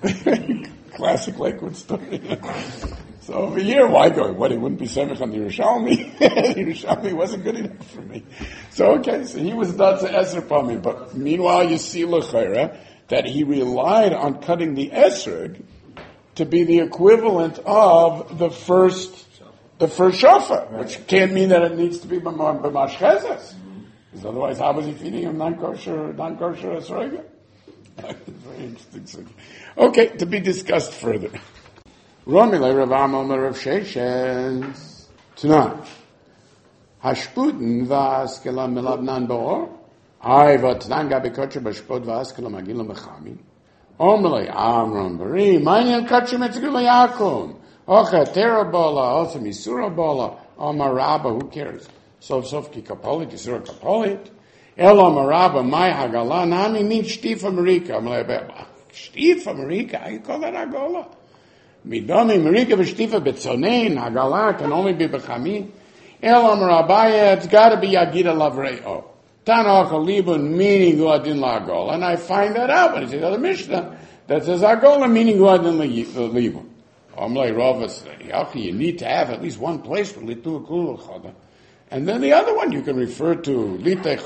Classic Lakewood story. So over here, why go? What, he wouldn't be Semech on the Yerushalmi? The Yerushalmi wasn't good enough for me. So okay, so he was not to Eser Pami. But meanwhile, you see L'chaira that he relied on cutting the Esrog to be the equivalent of the first, the first shofar, which can't mean that it needs to be b'mash chezes. Because otherwise, how was he feeding him non-kosher, non-kosher Esrog? Very interesting. Okay, to be discussed further. Romilei Rav Amar Rav Sheshes tonight. Hashputen va'askela milabnan ba'or. Ay v'tnan gabi kotcher b'shpot va'askela magila mechami. Omilei Amram Bari. Ma'inyan kotcher metzgula yakum. Ocha terabola. Ocha misura bola. Omar Rabba. Who cares? Sof sof ki kapolit. Yisura kapolit. Elo Maraba, my Hagala, Nami means Shtifa Marika. I'm like, Shtifa Marika? How you call that Hagola? Midami Marika v'Shtifa Betzonein, Hagala can only be B'chamin. Elo Marabaya, it's got to be Yagida Lavreo. Tanach Alibun, meaning Guadin Lagola. And I find that out when it's the other Mishnah that says Hagola, meaning Guadin Libun. I'm like, Ravas, you need to have at least one place for Litu Kulu Choda. And then the other one you can refer to,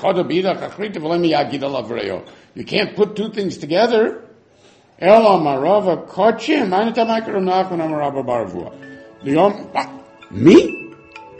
you can't put two things together. Me?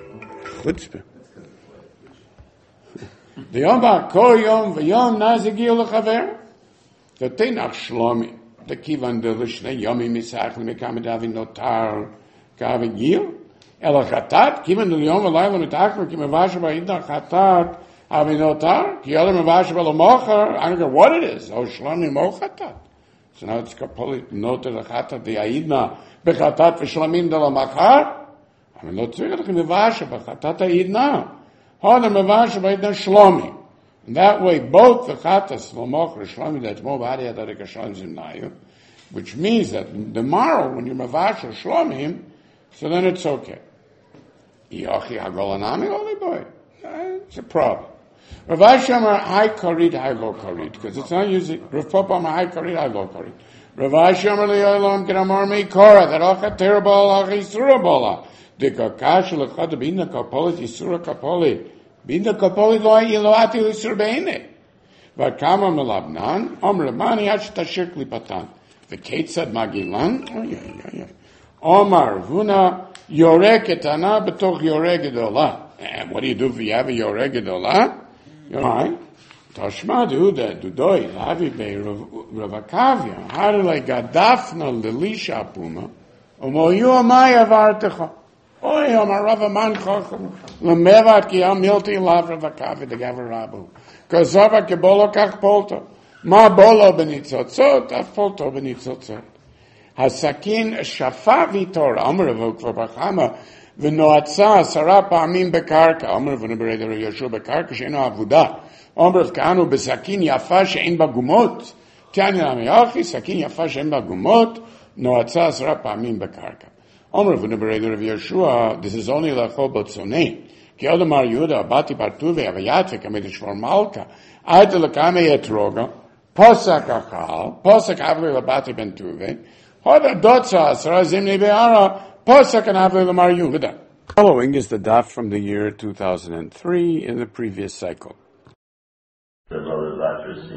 The Yom Kol Yom V'Yom Nazigil L'Chaver. The Tenach Shlomi. The Kivan De L'Shnei Yomi Misach L'Mekamedavin Notar Kavigil. Ela chatat, kimen de yom alayla mitakra, kimen vasha ba'idna chatat, avinotar, ki ela mevasha ba'lomochar, I don't care what it is, oh shlami mochatat. So now it's kapoli, note the chatat, the aidna, bechatat v'shlamim de la machar, I mean, not tzirich mevasha ba'chatat aidna, hona mevasha ba'idna shlomi. And that way, both the chatas, lomochar, shlomi, that's mo ba'adiyat adika shlomi zimnayu, which means that tomorrow, when you're mevasha shlomi, so then it's okay. Yochi Hagolanami, holy boy. It's a problem. Rav Ashi Amar, high karid, high low karid, because it's not using, Rav Papa Amar, high karid, high low karid. Rav Ashi Amar, Le'olam, Gramar Meikora, that Ocha Terabala, Chisura Bola. The Kakash, Lechad, Binda Kapoli, Chisura Kapoli. Binda Kapoli, Loa, Iloati, Lisur Beine. Vakama Melabnan, Omr Mani, Ashtashir Klipatan. The Kate said Magilan, oh yeah, yeah, yeah. Omar, Vuna, Yoreh Ketana, Betoch Yoreh Gedola. And what do you do if you have a Yoreh Gedola? You're right. Tashma Duda, Dudoi, Lavi Bei, Ravakavia, Harle Gadafna, Lelisha Puma, Omoyu Amaya Vartecha. Oy, Omar Rava man chochem, lemevat ki am milti lavra v'kavi de gaver rabu. Kazava kebolo kach polto. Ma bolo benitzotzot, af polto benitzotzot. Hasakin shafa vitor, Amr Rav Bachama, v'noatza asara pa'amim bekarka, Amr Rav Bereder Yeshua bekarka, she'eno avuda. Amr Rav Kahanu besakin yafa she'en ba gumot. Tanya Namiyachi, sakin yafa she'en ba gumot, noatza asara pa'amim bekarka. Amr Rav Bereder Yeshua, this is only lachol botzonei. Ki Odamar Yehuda, Abati Bartuve, Avayatve, Kamed Shvar Malka, Aita Lakame Yetroga, Posak Achal, Posak Avle Labati Ben Tuve, Hoda Dotza Asra Zimni Be'ara, Posak and Avle Lamar Yehuda. Following is the daf from the year two thousand three in the previous cycle. The Lord Doctor C.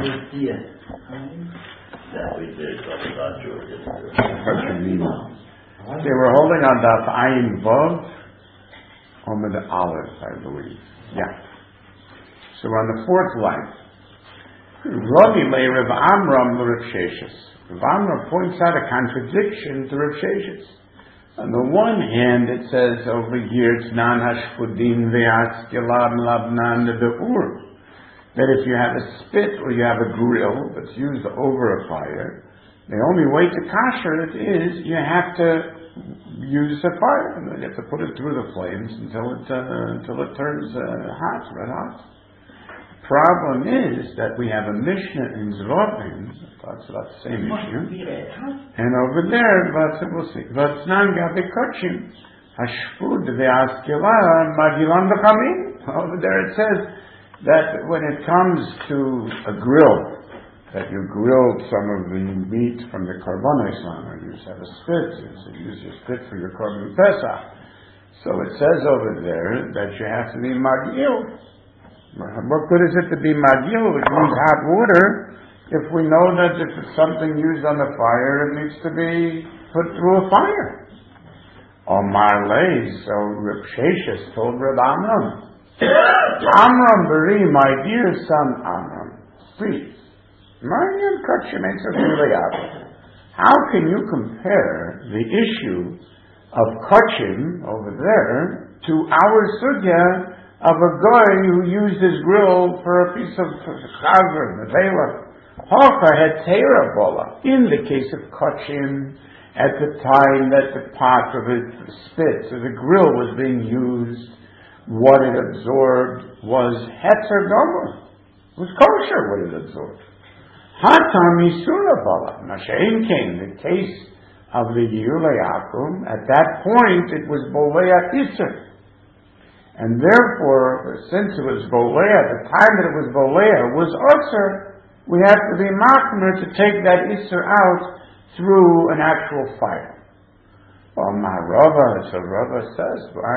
That we did, Lord Doctor. They were holding on daf Ayin Vov, Omid Aleph, I believe. Yeah. So on the fourth line, Ravi lay Rav Amram Rav Sheshes. Rav Amram points out a contradiction to Rav Sheshes. On the one hand, it says over here, it's nan hashfudim ve'askilam labnan be'ur. That if you have a spit or you have a grill that's used over a fire, the only way to kasher it is you have to use a fire, and you have to put it through the flames until it uh, until it turns uh, hot, red hot. The problem is that we have a Mishnah in Zvovim, talks about the same issue, and over there, but we'll see. Vatznan gabe kochim hashfud ve'askila magilan b'chamin. Over there it says that when it comes to a grill, that you grilled some of the meat from the Karbonos on, or you have a spit, so you use your spit for your Korban Pesach. So it says over there that you have to be magil. What good is it to be magil, which means hot water, if we know that if it's something used on the fire, it needs to be put through a fire? Omar Lei, so Reb Sheshes told Reb Amram, Amram Bari, my dear son Amram, please, how can you compare the issue of kachim over there to our sugya of a guy who used his grill for a piece of chazer, nevela? Hocha had teira bola. In the case of kachim, at the time that the pot of the spit, or the grill was being used, what it absorbed was hetzer gomer. It was kosher what it absorbed. Hatam Yisura Bala. Mashain came, the case of the Yulei Akum, at that point it was Bolea Isser. And therefore, since it was Bolea, the time that it was Bolea was Usser, we have to be Machmer to take that Isser out through an actual fire. Well, my Rava, so Rava says,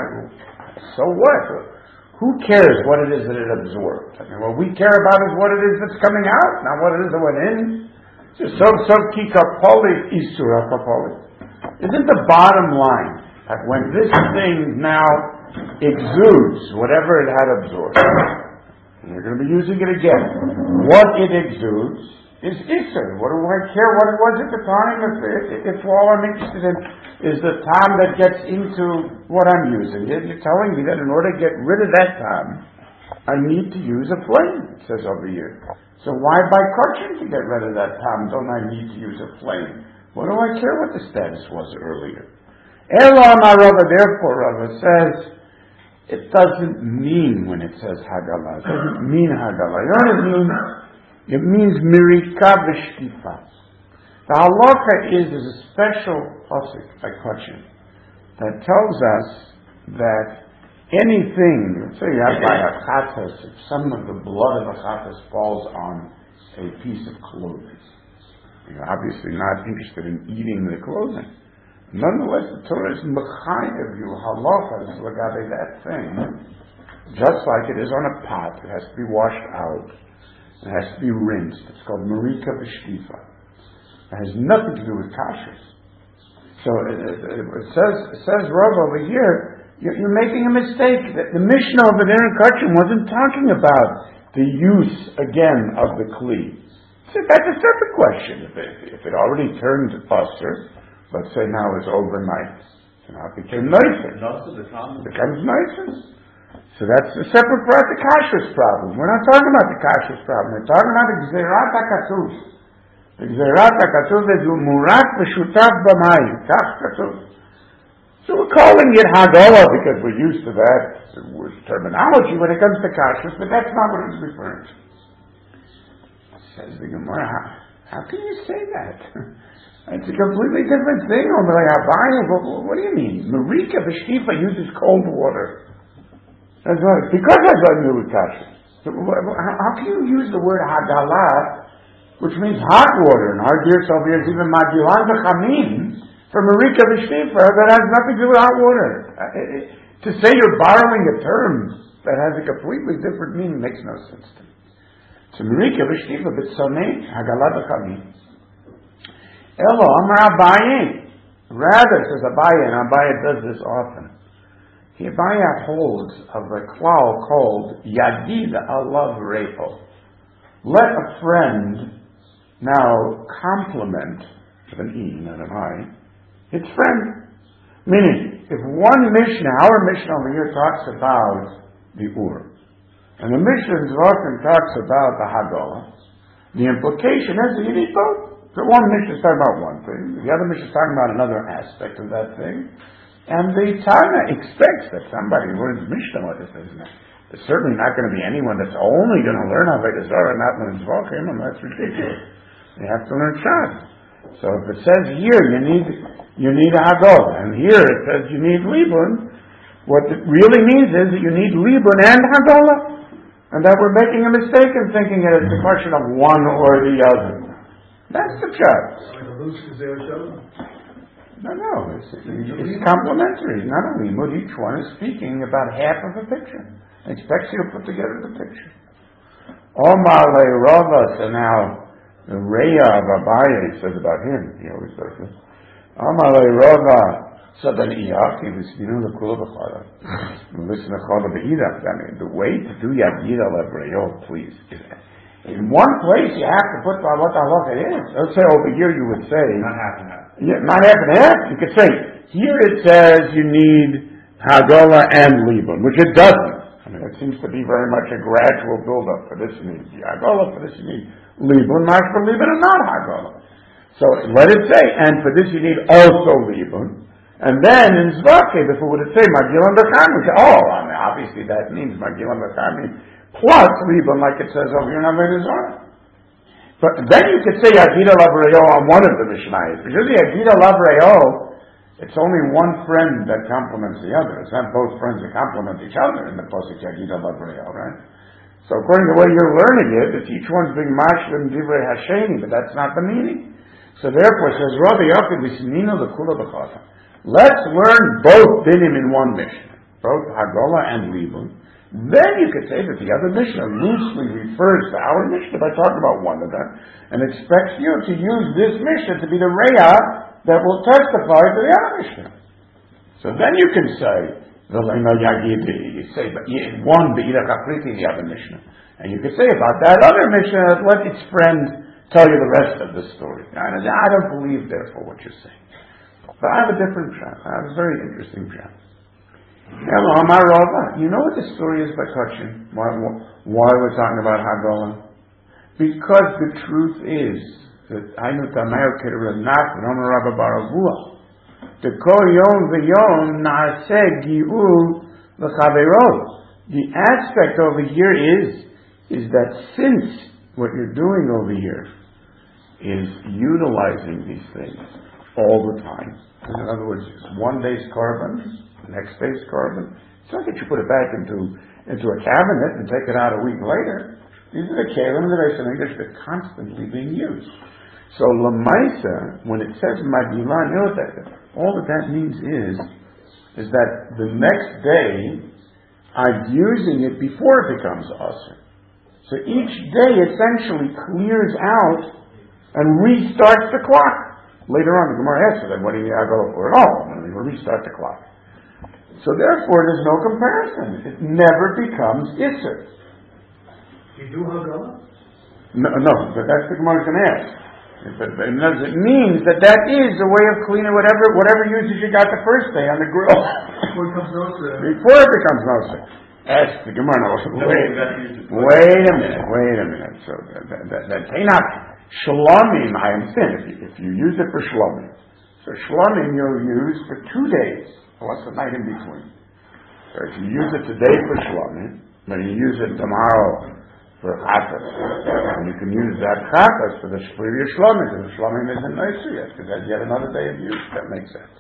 so what? Who cares what it is that it absorbed? I mean, what we care about is what it is that's coming out, not what it is that went in. Just so so kikapoli isura kapoli. Isn't the bottom line that when this thing now exudes whatever it had absorbed, and you're going to be using it again, what it exudes is isur. What do I care what it was at the time? If, if, if all I'm interested in is the time that gets into what I'm using. You're telling me that in order to get rid of that time, I need to use a flame, it says over here. So why buy kachim to get rid of that time? Don't I need to use a flame? What do I care what the status was earlier? Ela ma Rava, therefore Rava says, it doesn't mean when it says Hagalah. It doesn't mean Hagalah. You know what it means? It means Mirika v'shtifa. The halacha is, is a special pasuk by Kachim that tells us that anything, let's say you have by a chatas, if some of the blood of a chatas falls on a piece of clothing, you're obviously not interested in eating the clothing. Nonetheless, the Torah is mechayev you halachas lagabe that thing, just like it is on a pot. It has to be washed out. It has to be rinsed. It's called Marika V'Shtifa. It has nothing to do with kashrus. So it, it, it says, it says Rav over here, you're, you're making a mistake. The, the Mishnah over there in Kachim wasn't talking about the use again of the kli. So that's a separate question. If it, if it already turned usher, let's say now it's overnight, So now it became nicer. It becomes nicer. So that's a separate part of the kashrus problem. We're not talking about the kashrus problem. We're talking about the gzerat hakatuv. The gzerat hakatuv is umurak v'shutav b'mayim. Kach katuv. So we're calling it Hagala because we're used to that terminology when it comes to kashrus, but that's not what it's referring to. Says the Gemara, how, how can you say that? It's a completely different thing. What, what do you mean? Marika V'shtifa uses cold water. That's right. Because that's what I knew with kashrus. So how can you use the word Hagala, which means hot water? And our dear Soviets even Magilan V'chamin for Marika V'shtifa that has nothing to do with hot water. To say you're borrowing a term that has a completely different meaning makes no sense to me. So Marika V'shtifa B'tzonei Hagala V'chamin. Elo Amar Abaye. Rather, says Abaye, and Abaye does this often. The Abaye holds of a klal called Yadid Alav Repo. Let a friend now compliment, with an E, not an I, its friend. Meaning, if one Mishnah, our Mishnah over here talks about the Ur, and the Mishnah often talks about the Hagala, the implication is that you need both. So one Mishnah is talking about one thing, the other Mishnah is talking about another aspect of that thing, and the Tana expects that somebody who learns Mishnah like this, there's certainly not going to be anyone that's only going to learn Avodah Zarah and not learn Zvachim, and that's ridiculous. You have to learn Shad. So if it says here you need you need a Hagala, and here it says you need Libun, what it really means is that you need Libun and Hagala, and that we're making a mistake in thinking that it's a question of one or the other. That's the shot. No, no, it's, it's complementary. Not only mood, each one is speaking about half of a picture. It expects you to put together the picture. Omar le Rava, so now the Reya of Abaye says about him, he always does this. Omar le Rava, so then Iyach, he was, you know, the Kula B'chara. Listen to Chala B'idach. I mean, the way to do Yadid Alav Reyo, please, is in one place you have to put what the halacha is. Let's say over here you would say not half and half. Yeah, not half and half. You could say here it says you need Hagala and Libun, which it doesn't. I mean, it seems to be very much a gradual build-up. For this you need Hagala, for this you need Libun, not for Libun and not Hagala. So let it say, and for this you need also Libun. And then in Zvachim, if it would say Magilan B'cham, we say, oh, I mean, obviously that means Magilan B'cham plus Libun, like it says over here in Avodah Zarah. But then you could say Yagida Lavreo on one of the Mishnayos. Because the Yagida Lavreo, it's only one friend that complements the other. It's not both friends that complement each other in the Pasuk Yagida Lavreo, right? So according to the way you're learning it, it's each one's being mashlim divrei hasheni, but that's not the meaning. So therefore, says Rabbi Yaakov V'sinino L'Kula B'chata. Let's learn both dinim in one Mishnah, both Hagala and Libun. Then you could say that the other Mishnah loosely refers to our Mishnah by talking about one of them, and expects you to use this Mishnah to be the Reya that will testify to the other Mishnah. So then you can say, you say, but one Be'ira Chapriti, the other Mishnah. And you could say about that other Mishnah, let its friend tell you the rest of the story. I don't believe, therefore, what you're saying. But I have a different shot. I have a very interesting shot. You know what the story is by touching? Why, why we're talking about Hagala? Because the truth is that I know Tamayo Kiranat Rama Rabba Baravua. The Koyon V'Yon Naaseh Gi'ul L'Chaverot. The aspect over here is is that since what you're doing over here is utilizing these things all the time. In other words, one day's carbon, next day's carbon. It's not that you put it back into into a cabinet and take it out a week later. These are the kalim that I said in English that are constantly being used. So lamaisa, when it says magilan, you know what that, all that that means is is that the next day I'm using it before it becomes asr. So each day essentially clears out and restarts the clock. Later on, the Gemara asks them, what do you go for at all? And we restart the clock. So therefore, there's no comparison. It never becomes Isser. You do Hagala? No, no, but that's the Gemara's going to ask. But, but in other words, it means that that is a way of cleaning whatever whatever uses you got the first day on the grill. Before it comes noser. Before it becomes noser. Ask the Gemara. Wait, wait a minute. Wait a minute. So that that that Tanakh shlomim. I understand if you, if you use it for shlomim. So shlomim you'll use for two days plus a night in between. So if you use it today for shlomim, then you use it tomorrow for chatas, and you can use that chatas for the for your shlomim, because the shlomim isn't noser yet, because that's yet another day of use. That makes sense.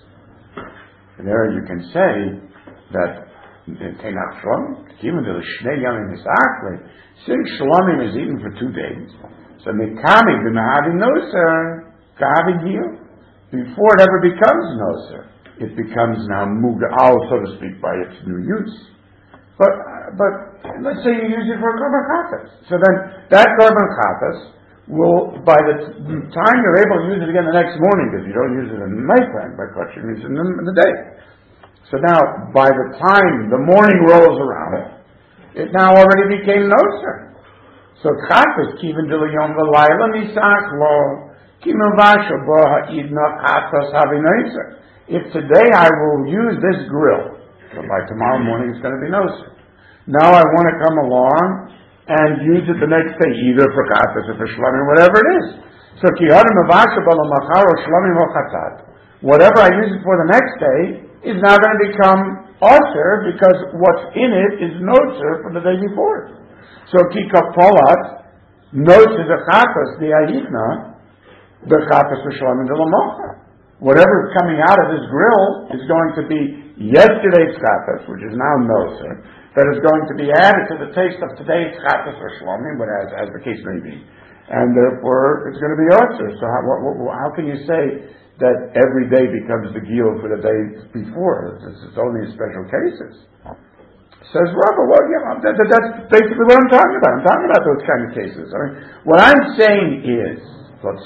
And there you can say that in Tenach Shlomim, even to the Shnei Yamim Hisakli, since Shlomim is eaten for two days, so Mikami b'Mahavi Noser, Kahavi Gil, before it ever becomes Noser, it becomes now Muga'al, so to speak, by its new use. But, but let's say you use it for a Korban Chatas. So then, that Korban Chatas will, by the time you're able to use it again the next morning, because you don't use it in the night time, by what you use it in the, in the day. So now, by the time the morning rolls around, it now already became noser. So chatas kivin de l'yom v'layla nisach lo kimin vasha bo ha'idna chatas havi noser. If today I will use this grill, so by tomorrow morning it's going to be noser. Now I want to come along and use it the next day, either for chatas or for shlamim, whatever it is. So ki hadim vasha bo l'machar o shlamim o chatat. Whatever I use it for the next day is now going to become osir because what's in it is noser from the day before. So kika polat noser the chatas the ayitna the chatas v'shlamim de l'mocha. Whatever is coming out of this grill is going to be yesterday's chatas, which is now noser, that is going to be added to the taste of today's chatas or shlamim, but as, as the case may be, and therefore it's going to be osir. So how, what, how can you say that every day becomes the gil for the day before? This is only in special cases. Says Rabba, well, yeah, that, that, that's basically what I'm talking about. I'm talking about those kind of cases. I mean, what I'm saying is, I'm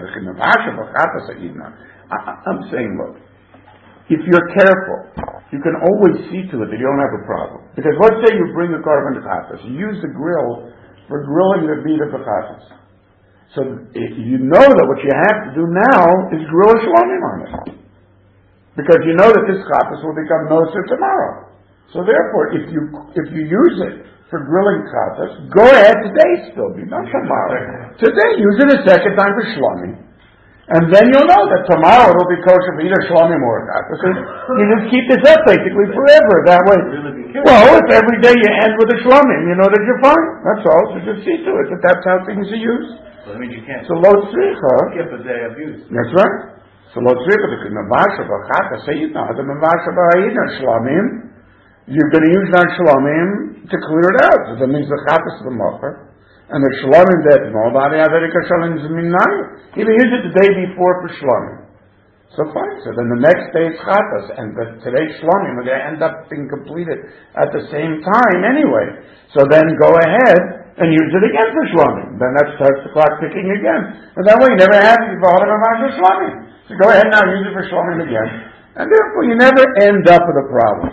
saying, look, if you're careful, you can always see to it that you don't have a problem. Because let's say you bring a korban chatas, you use the grill for grilling the meat of the chatas. So you know that what you have to do now is grill a shlamim on it. Because you know that this chatas will become noser tomorrow. So therefore, if you if you use it for grilling chatas, go ahead today still, not tomorrow. Today use it a second time for shlamim. And then you'll know that tomorrow it'll be kosher for either shlamim or chatas. You just keep this up basically forever that way. Well, if every day you end with a shlamim, you know that you're fine. That's all. So just see to it that that's how things are used. So that means you can't So lo tzricha. skip a day of use. That's right. So lo tzricha because mevasha b'chata sayidna the mevasha b'ayidna shlamim. You're going to use that shlamim to clear it out. So that means the chatas of the mocher and the shlamim that nobody averika shalim zminai. You can use it the day before for shlamim. So fine. So then the next day it's chatas, and the, today's shlamim are going to end up being completed at the same time anyway. So then go ahead and use it again for shlamim. Then that starts the clock ticking again. And that way you never have to follow the master shlamim. So go ahead now, use it for shlamim again. And therefore you never end up with a problem.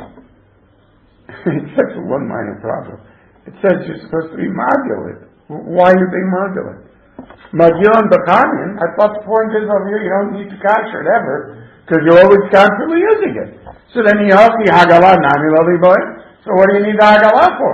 It's such a one minor problem. It says you're supposed to be modulate. Why are you being modulate? Magilan Bakanin, I thought the point is over here you don't need to kasher it ever, because you're always constantly using it. So then you ask the Hagalah Nami Lali Boy. So what do you need the Hagalah for?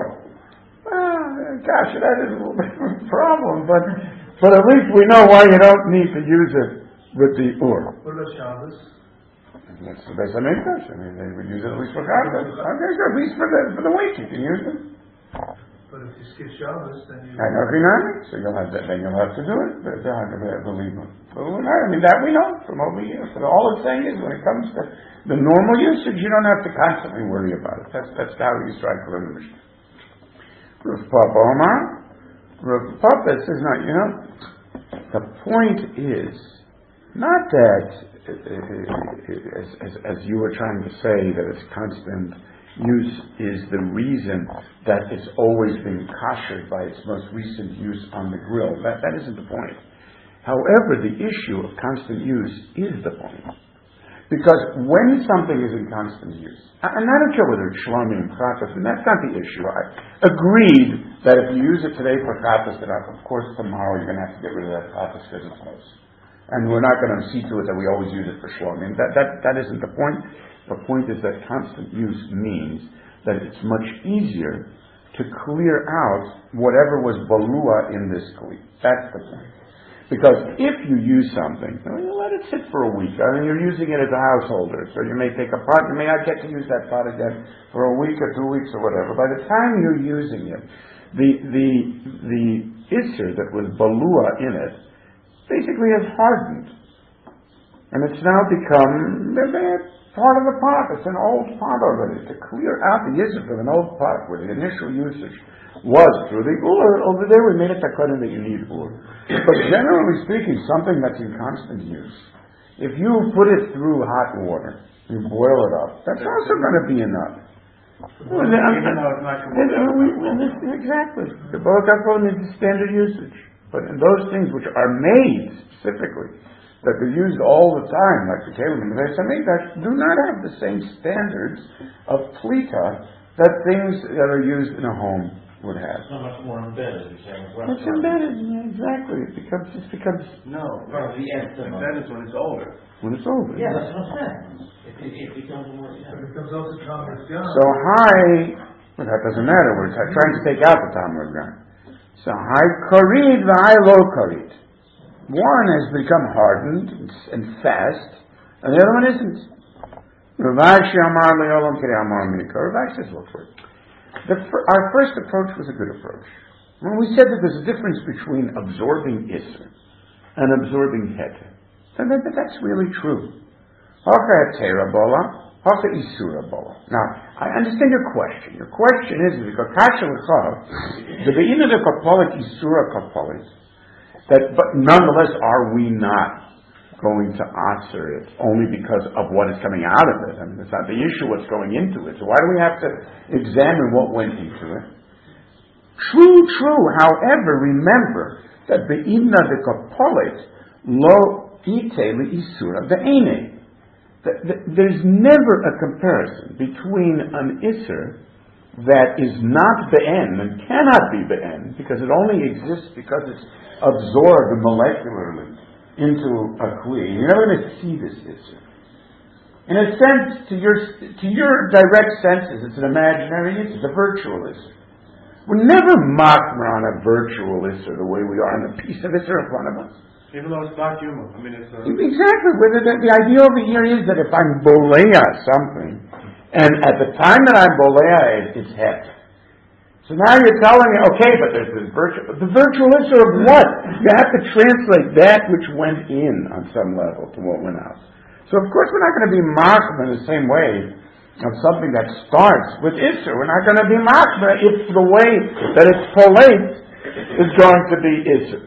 Gosh, that is a little bit of a problem, but but at least we know why you don't need to use it with the Ur. What about Shabbos? That's the best I make I mean, they would use it at least for Shabbos. Okay, so at least for the for the week you can use it. But if you skip Shabbos, then you... I know if you're not, so you'll have to, then you'll have to do it. But they're not going to believe me. I mean, that we know from over here. So all it's saying is when it comes to the normal usage, you don't have to constantly worry about it. That's that's how you strike the Mishnah. Rav Papa Omar, Rav Papa says, not, you know, the point is not that, uh, as, as, as you were trying to say, that it's constant use is the reason that it's always been koshered by its most recent use on the grill. That, that isn't the point. However, the issue of constant use is the point. Because when something is in constant use, and I don't care whether it's shlamim, chatas, and that's not the issue. I agreed that if you use it today for chatas, then of course tomorrow you're going to have to get rid of that chatas because it's close. and we're not going to see to it that we always use it for shlom. I mean, that, that, that isn't the point. The point is that constant use means that it's much easier to clear out whatever was balua in this kli. That's the point. Because if you use something, you let it sit for a week. I mean, you're using it as a householder, so you may take a pot, you may not get to use that pot again for a week or two weeks or whatever. By the time you're using it, the the the isser that was balua in it basically has hardened, and it's now become part of the pot. It's an old pot already. To clear out the isser from an old pot where the initial usage was through the ur. Over there we made it takanim that you need ur. But generally speaking, something that's in constant use, if you put it through hot water, you boil it up, that's also going to be enough. Well, Even though it's not commercial. Exactly. The boil is the standard usage. But in those things which are made specifically, that they're used all the time, like the kelim and the Beis do not have the same standards of plita that things that are used in a home would have. It's not much more embedded, you're saying. It's embedded, yeah, exactly. It becomes, it becomes No, Well, the end, the embedded is when it's older. when it's over. Yeah, that's what I'm saying. It, it, it becomes more, It yeah. becomes also Talmud Gam. So high, well, that doesn't matter. We're t- trying to take out the Talmud Gan. So high karid, the high low karid. One has become hardened and fast, and the other one isn't. Rav Ashi Amar Le'olam Kirei Amar Mika. Rav Ashi says, look for it. The fir- our first approach was a good approach. When we said that there's a difference between absorbing Isser and absorbing Heter. And that, that's really true. Haka Hetera Bola, Haka Isura Bola. Now, I understand your question. Your question is, because Kasha L'chav, the Be'ina de Kapolit Isura Kapolit, that, but nonetheless, are we not going to answer it only because of what is coming out of it? I mean, it's not the issue what's going into it. So why do we have to examine what went into it? True, true. However, remember that be'imna de kapolit lo ite li isura ve'ene. There's never a comparison between an isser that is not be'en and cannot be be'en because it only exists because it's absorbed molecularly into a kli. You're never going to see this isser. In a sense, to your to your direct senses, it's an imaginary isser, it's a virtual isser. We're never machmer on a virtual isser the way we are on a piece of isser in front of us. Even though it's not human. I mean, it's a... Exactly. Whether the, the idea over here is that if I'm bolea something, and at the time that I'm bolea it, it's het. So now you're telling me, okay, but there's this virtual... The virtual isser of what? You have to translate that which went in on some level to what went out. So of course we're not going to be machmer in the same way of something that starts with isser. We're not going to be machmer if the way that it's polate is going to be isser.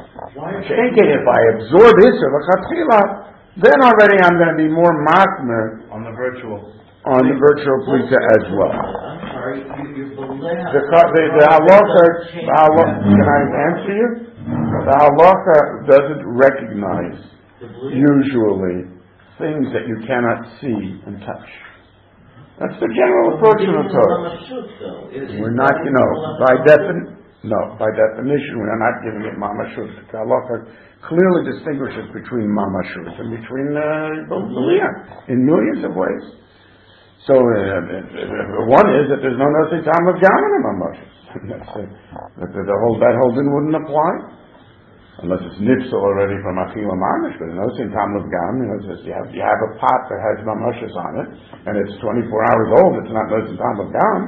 If I absorb isser, then already I'm going to be more machmer On the virtual. on the virtual plita as well. I'm sorry, you, you're below. The, the, the halacha, the halacha, can I answer you? The halacha doesn't recognize usually things that you cannot see and touch. That's the general approach of the Torah. We're not, you know, by definition, no, by definition, we are not giving it mamashut. The halacha clearly distinguishes between mamashut and between uh, in millions of ways. So uh, one is that there's no nothing time of gam in a mamashut. That the whole that whole thing wouldn't apply. Unless it's nipsel already from achila mamish, but in those in tam of gam, you know, just you have you have a pot that has mamashas on it, and it's twenty-four hours old. It's not those in tam of gam.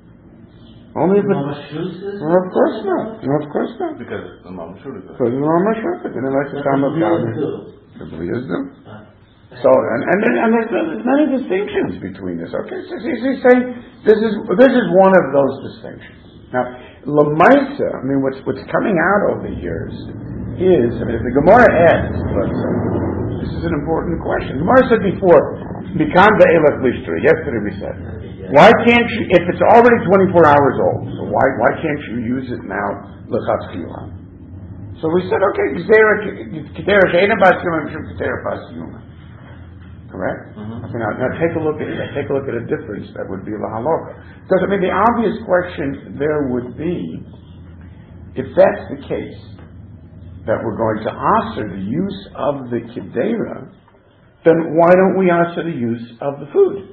Only if it's well, of course not. No, of course not. Because the mamashut is Because the mamashas, but unless it's tam of gam, the bliyas do. So and and, and there's, there's many distinctions between this. Okay, so he's saying this is this is one of those distinctions. Now, Lamaisa, I mean, what's what's coming out over the years is, I mean, if the Gemara asks, let's say, this is an important question. The Gemara said before, Mikanda Elach Lishtra, yesterday we said, why can't you, if it's already twenty-four hours old, so why why can't you use it now, L'chatchila? So we said, okay, Ketera Sheina Bas Yuma, Ketera Bas Yuma. Correct? Mm-hmm. Okay, now, now take a look at take a look at a difference that would be la halacha. Because I mean, the obvious question there would be, if that's the case, that we're going to answer the use of the Kedera, then why don't we answer the use of the food?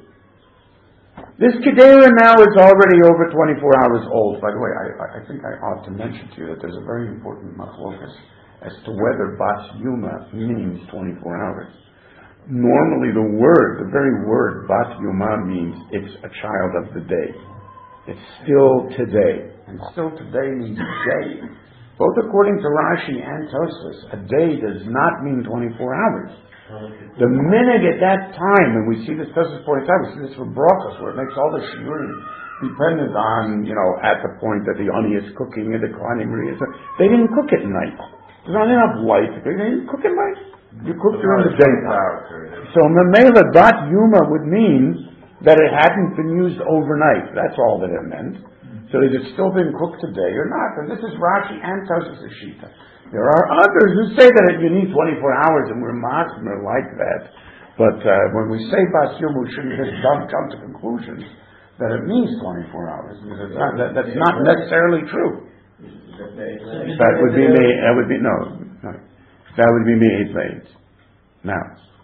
This Kedera now is already over twenty-four hours old. By the way, I, I think I ought to mention to you that there's a very important machlokas as to whether Bas Yuma means twenty-four hours. Normally the word, the very word Bat Yuma means it's a child of the day. It's still today. And still today means day. Both according to Rashi and Tosfos, a day does not mean twenty-four hours. The minute at that time, and we see this, Tosfos points out, we see this for brachos, where it makes all the shiurim dependent on, you know, at the point that the ani is cooking and the kohanim is. They didn't cook at night. There's not enough light. They didn't cook at night. You cook during the daytime. So Mamela Bat Yuma would mean that it hadn't been used overnight. That's all that it meant. So has it still been cooked today or not? And this is Rashi and Tosfos Shita. There are others who say that you need twenty-four hours, and we're masmer like that. But uh, when we say Bas Yuma, we shouldn't just jump, jump to conclusions that it means twenty-four hours. Because it's not, that, that's not necessarily true. That would be me. That would be no. no. That would be me eight days. Now,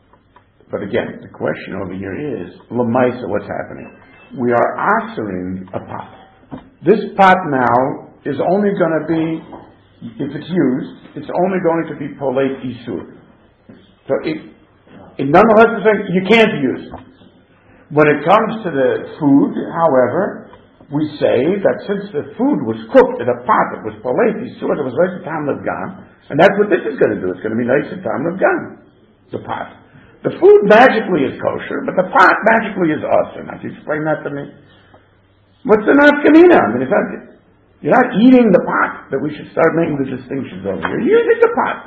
but again, the question over here is Lamaisa. What's happening? We are answering a pot. This pot now is only going to be, if it's used, it's only going to be poleit isur. So it, it nonetheless is saying you can't use it. When it comes to the food, however, we say that since the food was cooked in a pot that was poleit isur, it was nice tam levgan, and that's what this is going to do. It's going to be nice tam levgan, the pot. The food magically is kosher, but the pot magically is usur. Now, can you explain that to me? What's the nafkamina? I mean, it's not, you're not eating the pot that we should start making the distinctions over here. You're using the pot.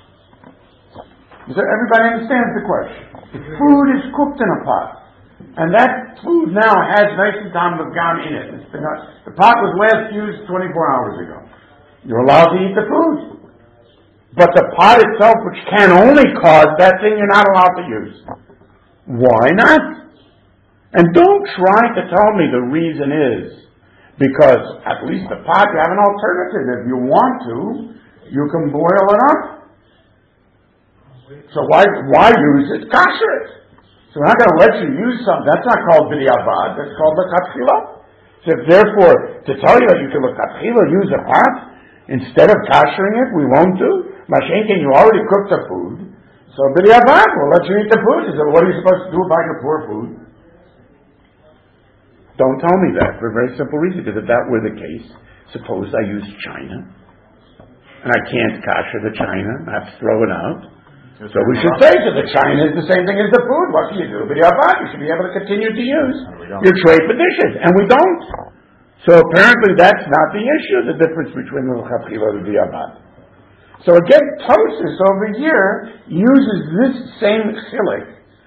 So everybody understands the question. The food is cooked in a pot, and that food now has nice and tam levgan in it. It's been, the pot was last used twenty-four hours ago. You're allowed to eat the food. But the pot itself, which can only cause that thing, you're not allowed to use. Why not? And don't try to tell me the reason is because at least the pot, you have an alternative. If you want to, you can boil it up. So why why use it? Kasher it. So we're not going to let you use something. That's not called b'diavad. That's called l'katchila. So if therefore, to tell you that you can l'katchila use a pot instead of kashering it, we won't do. Mashenkin, you already cooked the food. So b'diavad, we'll let you eat the food. He said, what are you supposed to do if I can pour food? Don't tell me that for a very simple reason, because if that were the case, suppose I use china, and I can't kasher the china, I have to throw it out. So we should say that the china is the same thing as the food. What can you do? But you should be able to continue to use your tray for dishes, and we don't. So apparently that's not the issue, the difference between the l'chatchila and the diavad. So again, Tosfos over here uses this same chilik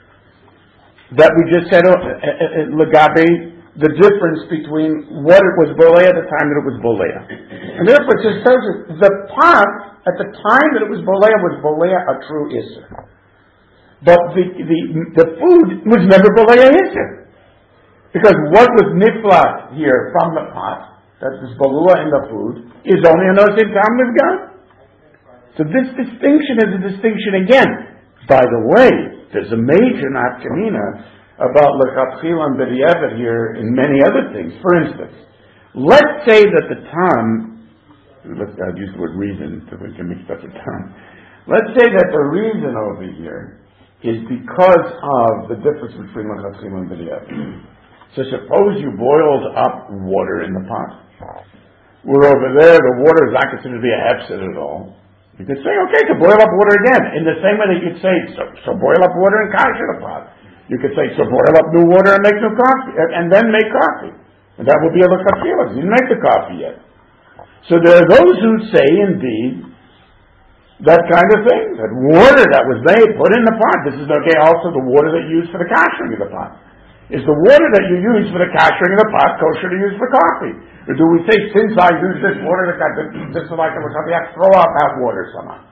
that we just said, legabe, the difference between what it was boleh at the time that it was boleh. And therefore it just tells us the pot at the time that it was boleh was boleh a true isser. But the, the, the food was never boleh isser. Because what was niflat here from the pot, that is bolua in the food, is only a nosim tam levgan. So this distinction is a distinction again. By the way, there's a major nafkamina about l'chatchila and b'diavad here in many other things. For instance, let's say that the tam, let's I'll use the word reason so we can mix up the tam. Let's say that the reason over here is because of the difference between l'chatchila and b'diavad. So suppose you boiled up water in the pot. We're over there, the water is not considered to be a hefset at all. You could say, okay, to boil up water again. In the same way that you'd say, so, so boil up water and kasher the pot. You could say, so boil up new water and make new coffee, and then make coffee. And that will be a l'katchila. You didn't make the coffee yet. So there are those who say, indeed, that kind of thing. That water that was made, put in the pot. This is, okay, also the water that you use for the kashering of the pot. Is the water that you use for the kashering of the pot kosher to use for coffee? Or do we say, since I use this water, this is like a coffee, I have to throw out that water somehow?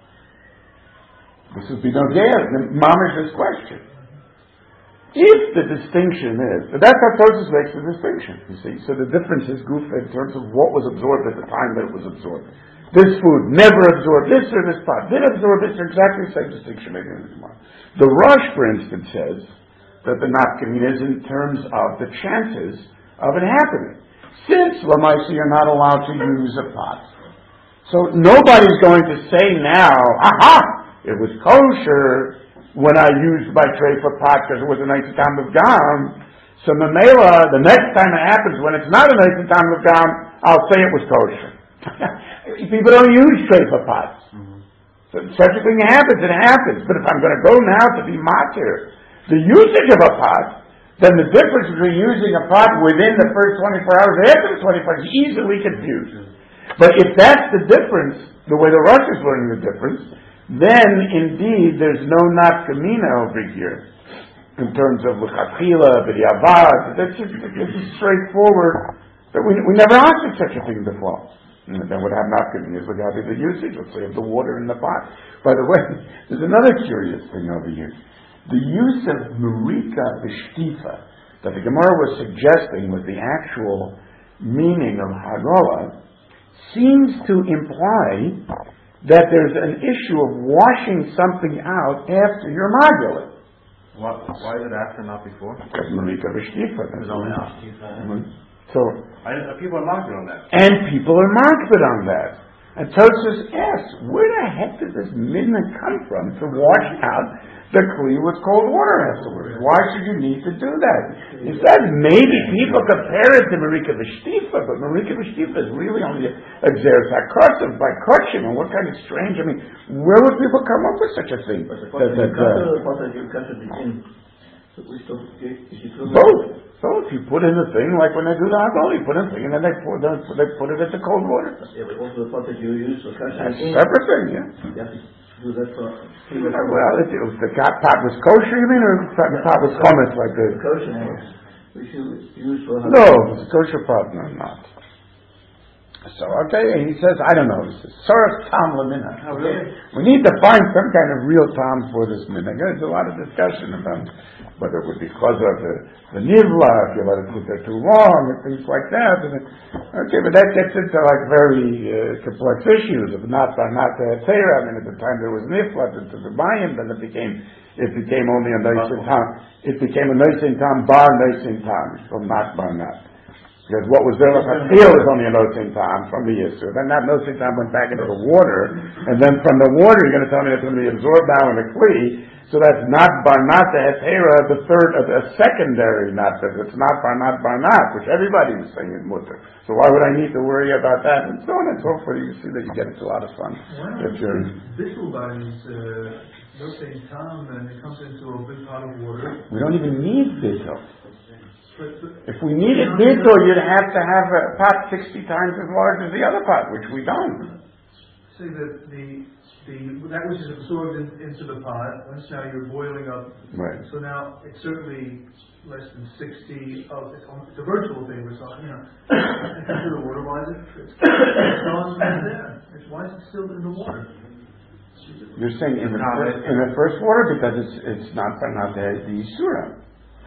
This would be no game. Mamish this question. If the distinction is, but that's how Tosfos makes the distinction, you see. So the difference is goof in terms of what was absorbed at the time that it was absorbed. This food never absorbed this, or this pot did absorb this, exactly the same distinction made in the Gemara. The Rosh, for instance, says that the nafkamin is in terms of the chances of it happening. Since, Lamaisi, you're not allowed to use a pot. So nobody's going to say now, aha, it was kosher when I used my tray for pot because it was a nice time of gam. So Mamela, the next time it happens when it's not a nice time of gam, I'll say it was kosher. People don't use tray for pots. Mm-hmm. So such a thing happens, it happens. But if I'm going to go now to be matir, the usage of a pot, then the difference between using a pot within the first twenty-four hours and after the twenty-four hours is easily confused. But if that's the difference, the way the Rosh is learning the difference, then indeed there's no nafkamina over here in terms of l'chachila, b'diavad. That's just it's just straightforward. But we we never asked such a thing before. And then what have nafkamina is what have the usage, let's say, of the water in the pot. By the way, there's another curious thing over here. The use of Marika B'shtifa that the Gemara was suggesting with the actual meaning of Hagolah seems to imply that there's an issue of washing something out after you're modular. Why, why is it after, not before? Because Marika B'shtifa. It's only after. Mm-hmm. So, I, people are marked on that. And people are marked on that. And Tosfos asks, where the heck did this midna come from to wash out the kli with cold water afterwards? Why should you need to do that? He says maybe people compare it to Marika B'shtifa, but Marika B'shtifa is really only a Xeris HaKotzav by Kotchim, and what kind of strange, I mean, where would people come up with such a thing? That, that, uh, both. Both. You put in the thing like when they do the Hagol, you put in the thing and then they pour the, they put it at the cold water. Yeah, but also the pot that you use for kosher. That's a separate thing, yeah. You have to do that for... Well, it, it was, the pot was kosher, you mean, or the pot was chometz like the... Kosher, we should use for... No, it's a kosher pot, no, not. So, okay, and he says, I don't know, he says, Soros Tam Lamina. Oh, really? We need to find some kind of real Tam for this minna. There's a lot of discussion about whether it would be because of the, the nivla, if you let it sit there too long, and things like that. And, okay, but that gets into like very uh, complex issues of not by not the Torah. I mean, at the time there was nifla into the Mayim, then it became it became only a noisin tam. It became a noisin tam bar noisin tam, so not bar not. Because what was there like a feel is only a noisin tam from the Yisur. Then that noisin tam went back into the water, and then from the water you're going to tell me it's going to be absorbed now in the kli. So that's not barnat the hetera, the third, uh, the secondary not that it's not barnat barnat, which everybody was saying is mutter. So why would I need to worry about that? And so on and so forth. You see that you get into a lot of fun. If you're Bishul bodies, no same time, and it comes into a big pot of water. We don't even need bishul. If we needed bishul, you'd have to have a pot sixty times as large as the other pot, which we don't. Say that the The, that which is absorbed in, into the pot, once now you're boiling up. Right. So now it's certainly less than sixty. Of, it's, it's a virtual thing. We're talking, you know. Into the water, why is it? It's, it's not there. It's, why is it still in the water? You're saying in the, first, in the first water because it's it's not banat the Yisura.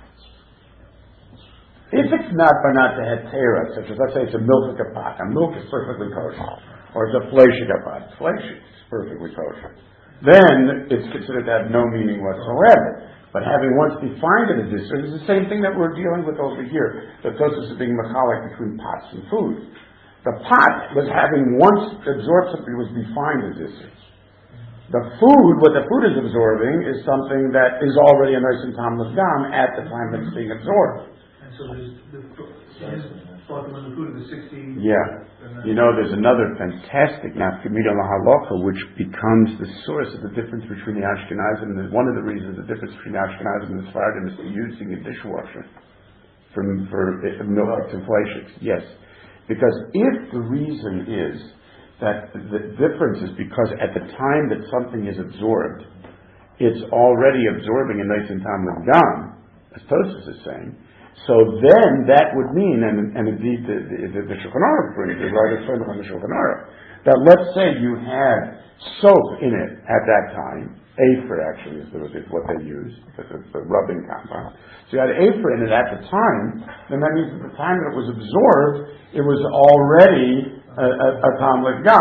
If it's not banat the hetera, such as let's say it's a milk pot, a milk is perfectly kosher, or it's a fleshika pot, fleshik. Perfectly kosher. Then it's considered to have no meaning whatsoever. But having once defined it as this, it's the same thing that we're dealing with over here. The Tosfos is being machalik between pots and food. The pot was having once absorbed something was defined as this. The food, what the food is absorbing, is something that is already a nice and tam gam at the time that it's being absorbed. And so there's the, the thought when the food is sixty. Yeah. You know, there's another fantastic nafkamina lahalacha which becomes the source of the difference between the Ashkenazim and one of the reasons the difference between the Ashkenazim and the Sephardim is using a dishwasher for, for milk and fleishiks. Yes. Because if the reason is that the difference is because at the time that something is absorbed, it's already absorbing a nice and tam gam, as Tosfos is saying, so then that would mean, and, and indeed the, the, the Shulchan Aruch brings it, right, it's on the Shulchan Aruch, that let's say you had soap in it at that time, Afer actually is, the, is what they use, because it's the rubbing compound. So you had Afer in it at the time, then that means at the time that it was absorbed, it was already a, a, a Tam Gam.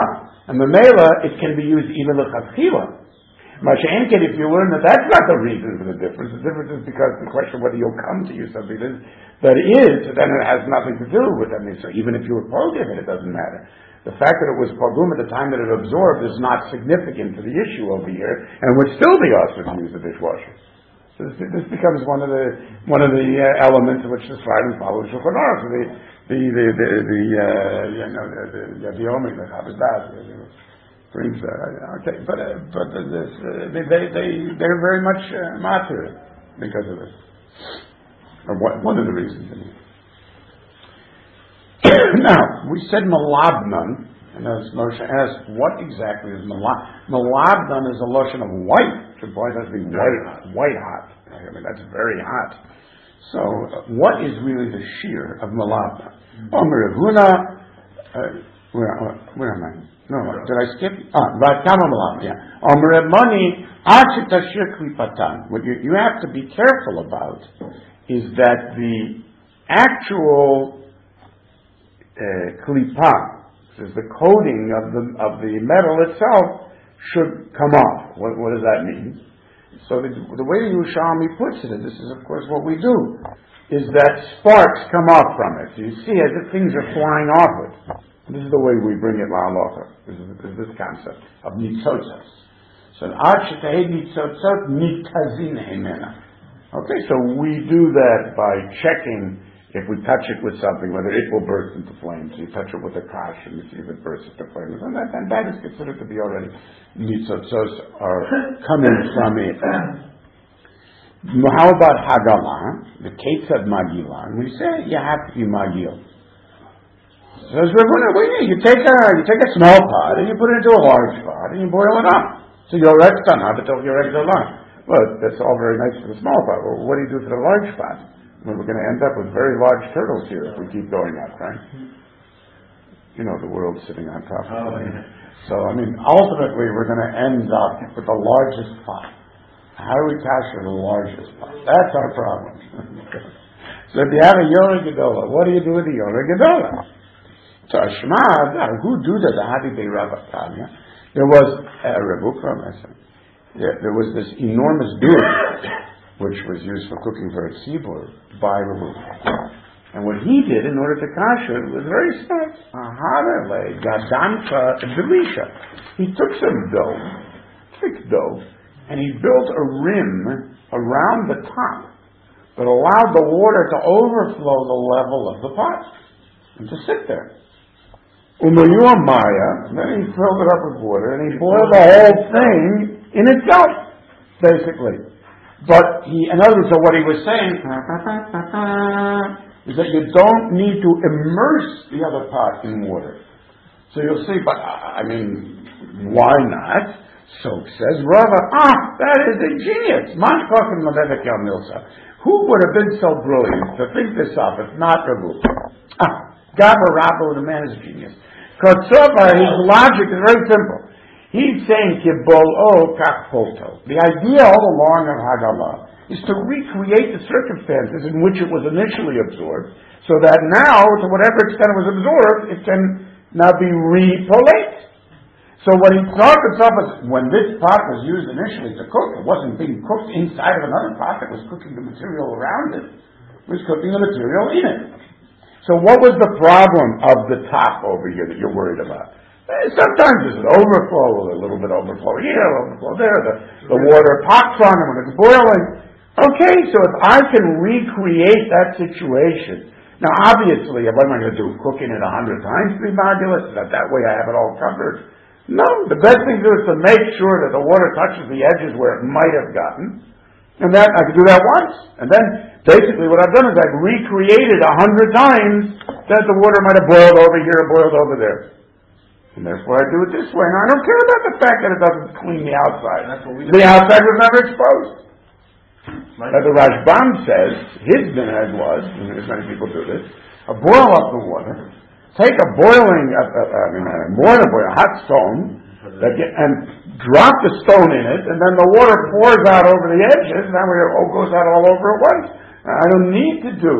And the Mela, it can be used even l'chadchila. Masha'enken, if you learn that that's not the reason for the difference, the difference is because the question whether you'll come to use something that, that is, then it has nothing to do with it. So even if you were pogum it, it doesn't matter. The fact that it was pogum at the time that it absorbed is not significant to the issue over here, and would still be also to use the dishwasher. So this, this becomes one of the one of the uh, elements in which the Sfardim follows Shulchan Aruch. So the the the the, the uh, you know the the the Omer, the Chabad, brings that. Okay, but uh, but uh, this, uh, they they they they're very much uh, martyred because of this. Or one, one of the reasons. Anyway. Now we said malabnan, and as Moshe asked, what exactly is malabnan? Malabnan is a lotion of white. The boy has to be white, white hot. I mean that's very hot. So uh, what is really the shear of malabnan? Omer Huna. Where where am I? No, did I skip? Ah, Vatkama Malam, yeah. Omer Mani, Achitashir Klipatan. What you, you have to be careful about is that the actual uh, klipa, which is the coating of the of the metal itself, should come off. What, what does that mean? So the, the way the Yerushalmi puts it, and this is of course what we do, is that sparks come off from it. So you see as if things are flying off it. This is the way we bring it la'alocha. This is, this is this concept of nitzotzos. So ad shetahid nitzotzot nitazin hemena. Okay, so we do that by checking if we touch it with something, whether it will burst into flames. You touch it with a kash and you see if it bursts into flames. And that, and that is considered to be already nitzotzos are coming from it. How about Hagalah, the Ketzad Magilah? And we say you have to be Magil. Says Ravuna, what do you mean? You take a you take a small pot and you put it into a large pot and you boil it up. So your eggs done up until your eggs are done. Well, that's all very nice for the small pot. Well, what do you do for the large pot? Well, we're going to end up with very large turtles here if we keep going up, right? You know, the world's sitting on top of it. So, I mean, ultimately we're going to end up with the largest pot. How do we capture the largest pot? That's our problem. So if you have a Yoreh Gedolah, what do you do with the Yoreh Gedolah? So Ashmad, who do that? The Hadi Bei Rav Tanya. There was a Rebukah, there was this enormous dur, which was used for cooking for a tzibur by Rebukah. And what he did in order to kasher it was very smart. Aharele Gadanka Delisha. He took some dough, thick dough, and he built a rim around the top that allowed the water to overflow the level of the pot and to sit there. Umayua Maya, then he filled it up with water, and he boiled the whole thing in itself, basically. But he, in other words, so what he was saying is that you don't need to immerse the other pot in water. So you'll see, but I mean, why not? So says Rava, ah, that is ingenious. Manchkochen Lavevek Yal Milsa. Who would have been so brilliant to think this up if not Ravu? Ah, Gabba Rabba, the man is a genius. Kotzova, his logic is very simple. He's saying Kibolo Kakpoto. The idea all along of Haggalah is to recreate the circumstances in which it was initially absorbed, so that now, to whatever extent it was absorbed, it can now be repolate. So what he thought himself was, when this pot was used initially to cook, it wasn't being cooked inside of another pot that was cooking the material around it. It was cooking the material in it. So what was the problem of the top over here that you're worried about? Sometimes there's an overflow, a little bit overflow here, overflow there, the, the water pops on it when it's boiling. Okay, so if I can recreate that situation, now obviously, what am I going to do? Cooking it a hundred times to be modulus? That that way I have it all covered? No, the best thing to do is to make sure that the water touches the edges where it might have gotten. And that, I could do that once. And then, basically what I've done is I've recreated a hundred times that the water might have boiled over here or boiled over there. And therefore I do it this way. And I don't care about the fact that it doesn't clean the outside. The outside was never exposed. But the Rashbam says, his minhag was, and as many people do this, uh, boil up the water, take a boiling, uh, uh, I mean, uh, more than a boiling, a hot stone, that get, and drop the stone in it, and then the water pours out over the edges, and then it all goes out all over at once. I don't need to do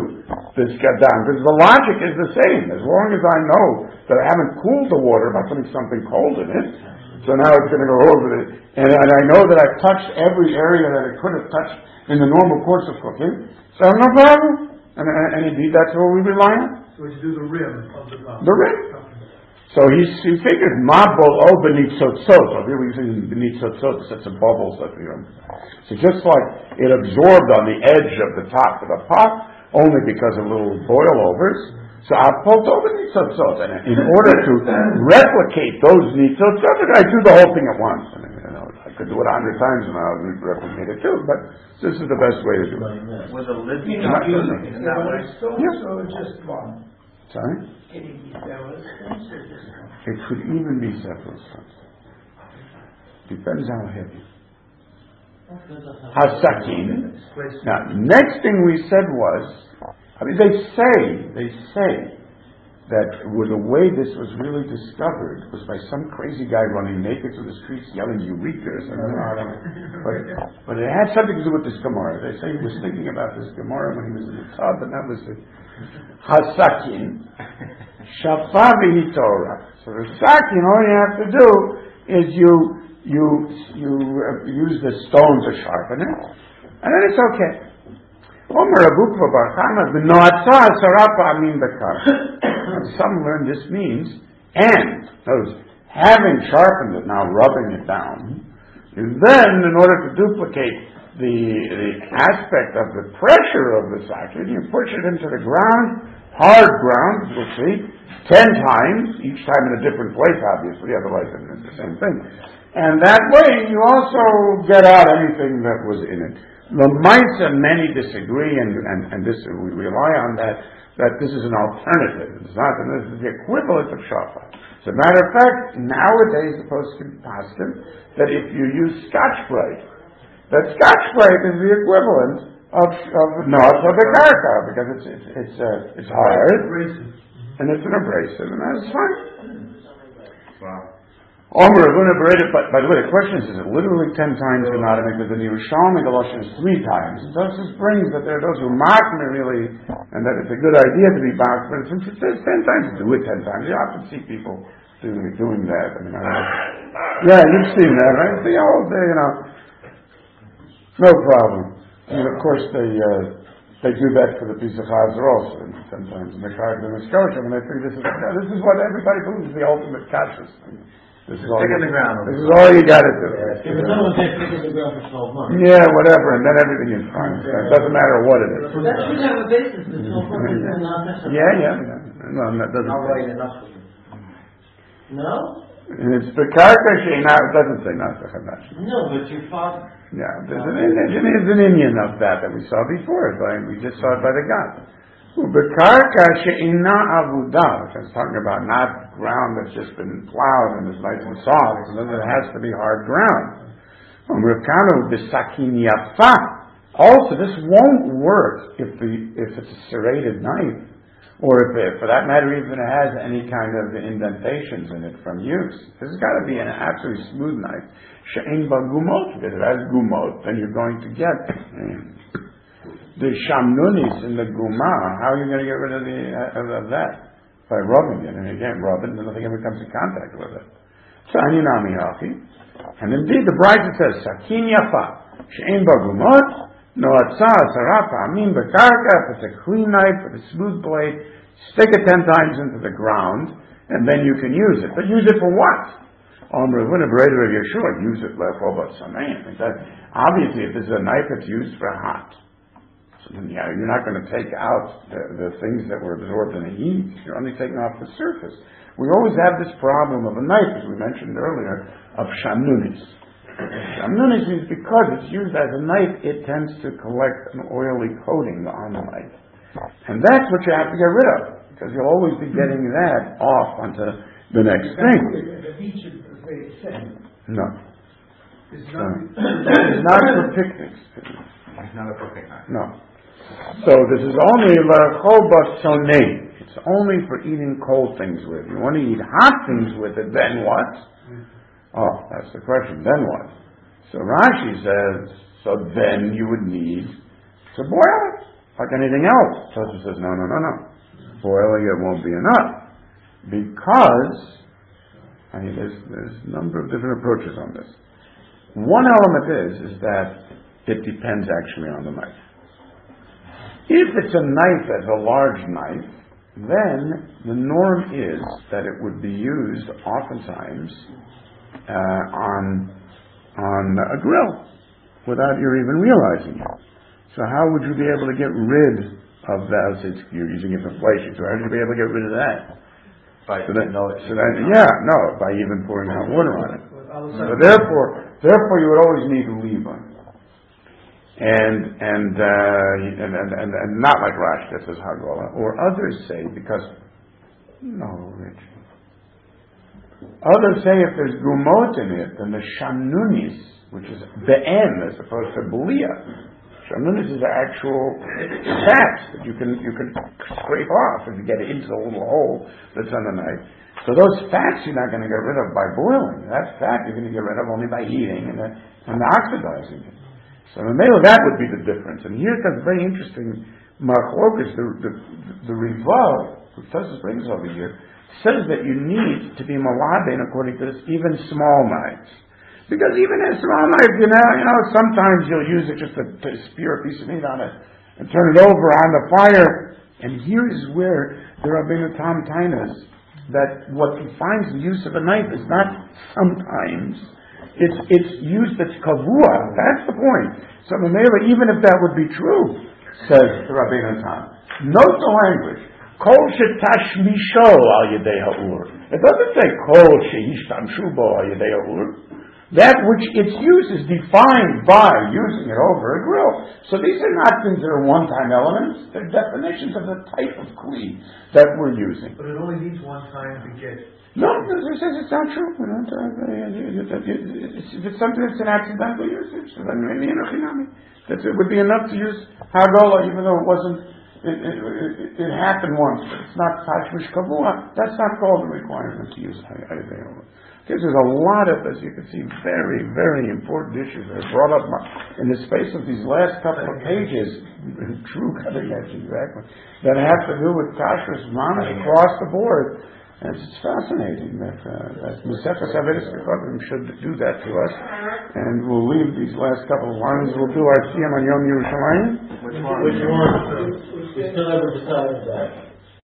this got down. Because the logic is the same. As long as I know that I haven't cooled the water by putting something cold in it, so now it's going to go over it, and, and I know that I've touched every area that it could have touched in the normal course of cooking, so no problem. And, and, and indeed, that's what we rely on. So we should do the rim of the cup. The rim. So he, he figured mabol o benitzotzot. So here we see benitzotzot, sets of bubbles that you know. So just like it absorbed on the edge of the top of the pot, only because of little boil overs. So I pulled over nitzotzot, and in order to replicate those nitzotzot, I do the whole thing at once. I mean, you know, I could do it a hundred times and I would replicate it too, but this is the best way to do it. With a lid You not know, using it in that way? so, Yeah. so just one. Sorry? It could even be several stones. Depends how heavy. Hasakin. Now, next thing we said was, I mean, they say, they say that with the way this was really discovered was by some crazy guy running naked through the streets yelling Eureka or something. But, but it had something to do with this Gemara. They say he was thinking about this Gemara when he was in the tub, and that was the Hasakin. Shafavi Torah. So the Sakin, all you have to do is you you you uh, use the stone to sharpen it, and then it's okay. Some learn this means, and those having sharpened it, now rubbing it down, and then in order to duplicate the the aspect of the pressure of the sakin, you push it into the ground, hard ground, we'll see, ten times, each time in a different place, obviously, otherwise it's the same thing. And that way you also get out anything that was in it. The Maisa, many disagree, and, and, and this we rely on that, that this is an alternative. It's not, this is the equivalent of shofar. As a matter of fact, nowadays the poskim paskin that if you use Scotch Brite, that Scotch Brite is the equivalent of of not of the karka, because it's it's it's, uh, it's hard and it's an abrasive, and that's fine. Wow. Omer Avuna Bereda, but by the way, the question is, is it literally ten times in Adamik, because in Yerushalmi the Lashon is three times. And so this brings that there are those who mock me really, and that it's a good idea to be mocked, but since it says ten times, do it ten times. You often see people doing, doing that. I mean, I don't know. Yeah, you've seen that, right? The old, you know, no problem. I mean, of course, they uh, they do that for the piece of Chazer also, and sometimes in the Karka and the Skoshim, and they think this is this is what everybody believes is the ultimate kashrus. This is all. Stick in the ground. This is all you got to do. If it's someone takes stick in the ground for twelve months. Yeah, whatever, and then everything is fine. It doesn't matter what it is. That should have a basis. There's no purpose in not necessarily. Yeah, yeah, yeah. No, that doesn't. Not right enough for you. No? And it's the Karka Sheina. It doesn't say not the Chadash. No, but your father. Yeah, there's an, there's an Indian of that that we saw before. But we just saw it by the God. Ubekarka she'ina avudah, which I was talking about, not ground that's just been plowed and is nice and soft, and then it has to be hard ground. Umrikanu b'sakin yafa. Also, this won't work if the if it's a serrated knife, or if it, for that matter, even it has any kind of indentations in it from use. This has got to be an absolutely smooth knife. She'in ba gumot. If it has gumot, then you're going to get the shamnunis in the guma. How are you going to get rid of the uh, of that? By rubbing it, and you can't rub it, and nothing ever comes in contact with it. So aninami hachi, and indeed the Brisa says sakin yafa she'en bagumot noatza sarapa amin bekarka. If it's a clean knife with a smooth blade, stick it ten times into the ground, and then you can use it. But use it for what? Omer Avuna Bereda of Yeshua, use it like robot samein. Obviously, if this is a knife that's used for hot. Yeah, you're not going to take out the, the things that were absorbed in the heat. You're only taking off the surface. We always have this problem of a knife, as we mentioned earlier, of shamnunis. Shamnunis means because it's used as a knife, it tends to collect an oily coating on the knife. And that's what you have to get rid of, because you'll always be getting that off onto the next thing. No. It's So, not, it's not for picnics. It's not a perfect knife. No. So this is only l'chobas sonei. It's only for eating cold things with. You want to eat hot things with it, then what? Oh, that's the question. Then what? So Rashi says, so then you would need to boil it. like anything else. Tosfos says, no, no, no, no. Boiling it won't be enough. Because, I mean, there's, there's a number of different approaches on this. One element is, is that it depends actually on the knife. If it's a knife that's a large knife, then the norm is that it would be used oftentimes uh, on on a grill without you even realizing it. So how would you be able to get rid of that? It's, you're using it for fleshing, so how would you be able to get rid of that? By So that, no, so that, yeah, no, by even pouring hot water on it. So So therefore, therefore, you would always need lever, and and, uh, and and and and not like Rashi that says Hagola, or others say because no, Rich. Others say if there's gumot in it, then the shanunis, which is be'en as opposed to belia. Shanunis is the actual fat that you can you can scrape off if you get it into the little hole that's on the knife. So those fats you're not going to get rid of by boiling. That fat you're going to get rid of only by heating and, uh, and oxidizing it. So the male, that would be the difference. And here's a very interesting machlokas, the the, the Rivav, which Tosfos brings over here, says that you need to be malaben according to this, even small knives. Because even a small knife, you know, you know, sometimes you'll use it just to, to spear a piece of meat on it and turn it over on the fire. And here is where the Rabbeinu Tam Tainas, that what defines the use of a knife is not sometimes, it's it's use that's kavua. That's the point. So Mamela, even if that would be true, says the Rabbeinu Tam, note the language. Kol shetashmisho al yedei ha'ur. It doesn't say kol shehishtamshu bo al yedei ha'ur. That which its use is defined by using it over a grill. So these are not things that are one-time elements. They're definitions of the type of kli that we're using. But it only needs one time to get. No, it says it's not true. We don't, uh, if it's something that's an accidental usage, then maybe that it would be enough to use hagola, even though it wasn't. It, it, it, it happened once, but it's not tashmish kavua. That's not called a requirement to use hagola. Because there's a lot of, as you can see, very, very important issues that are brought up in the space of these last couple of pages, true cutting edge, exactly, that have to do with kashrus mamish across the board. And it's fascinating that uh, that Masechus Avedis Kechavim should do that to us. And we'll leave these last couple of lines. We'll do our Siyam on Yom Yerushalayim. Which one? We still haven't decided that.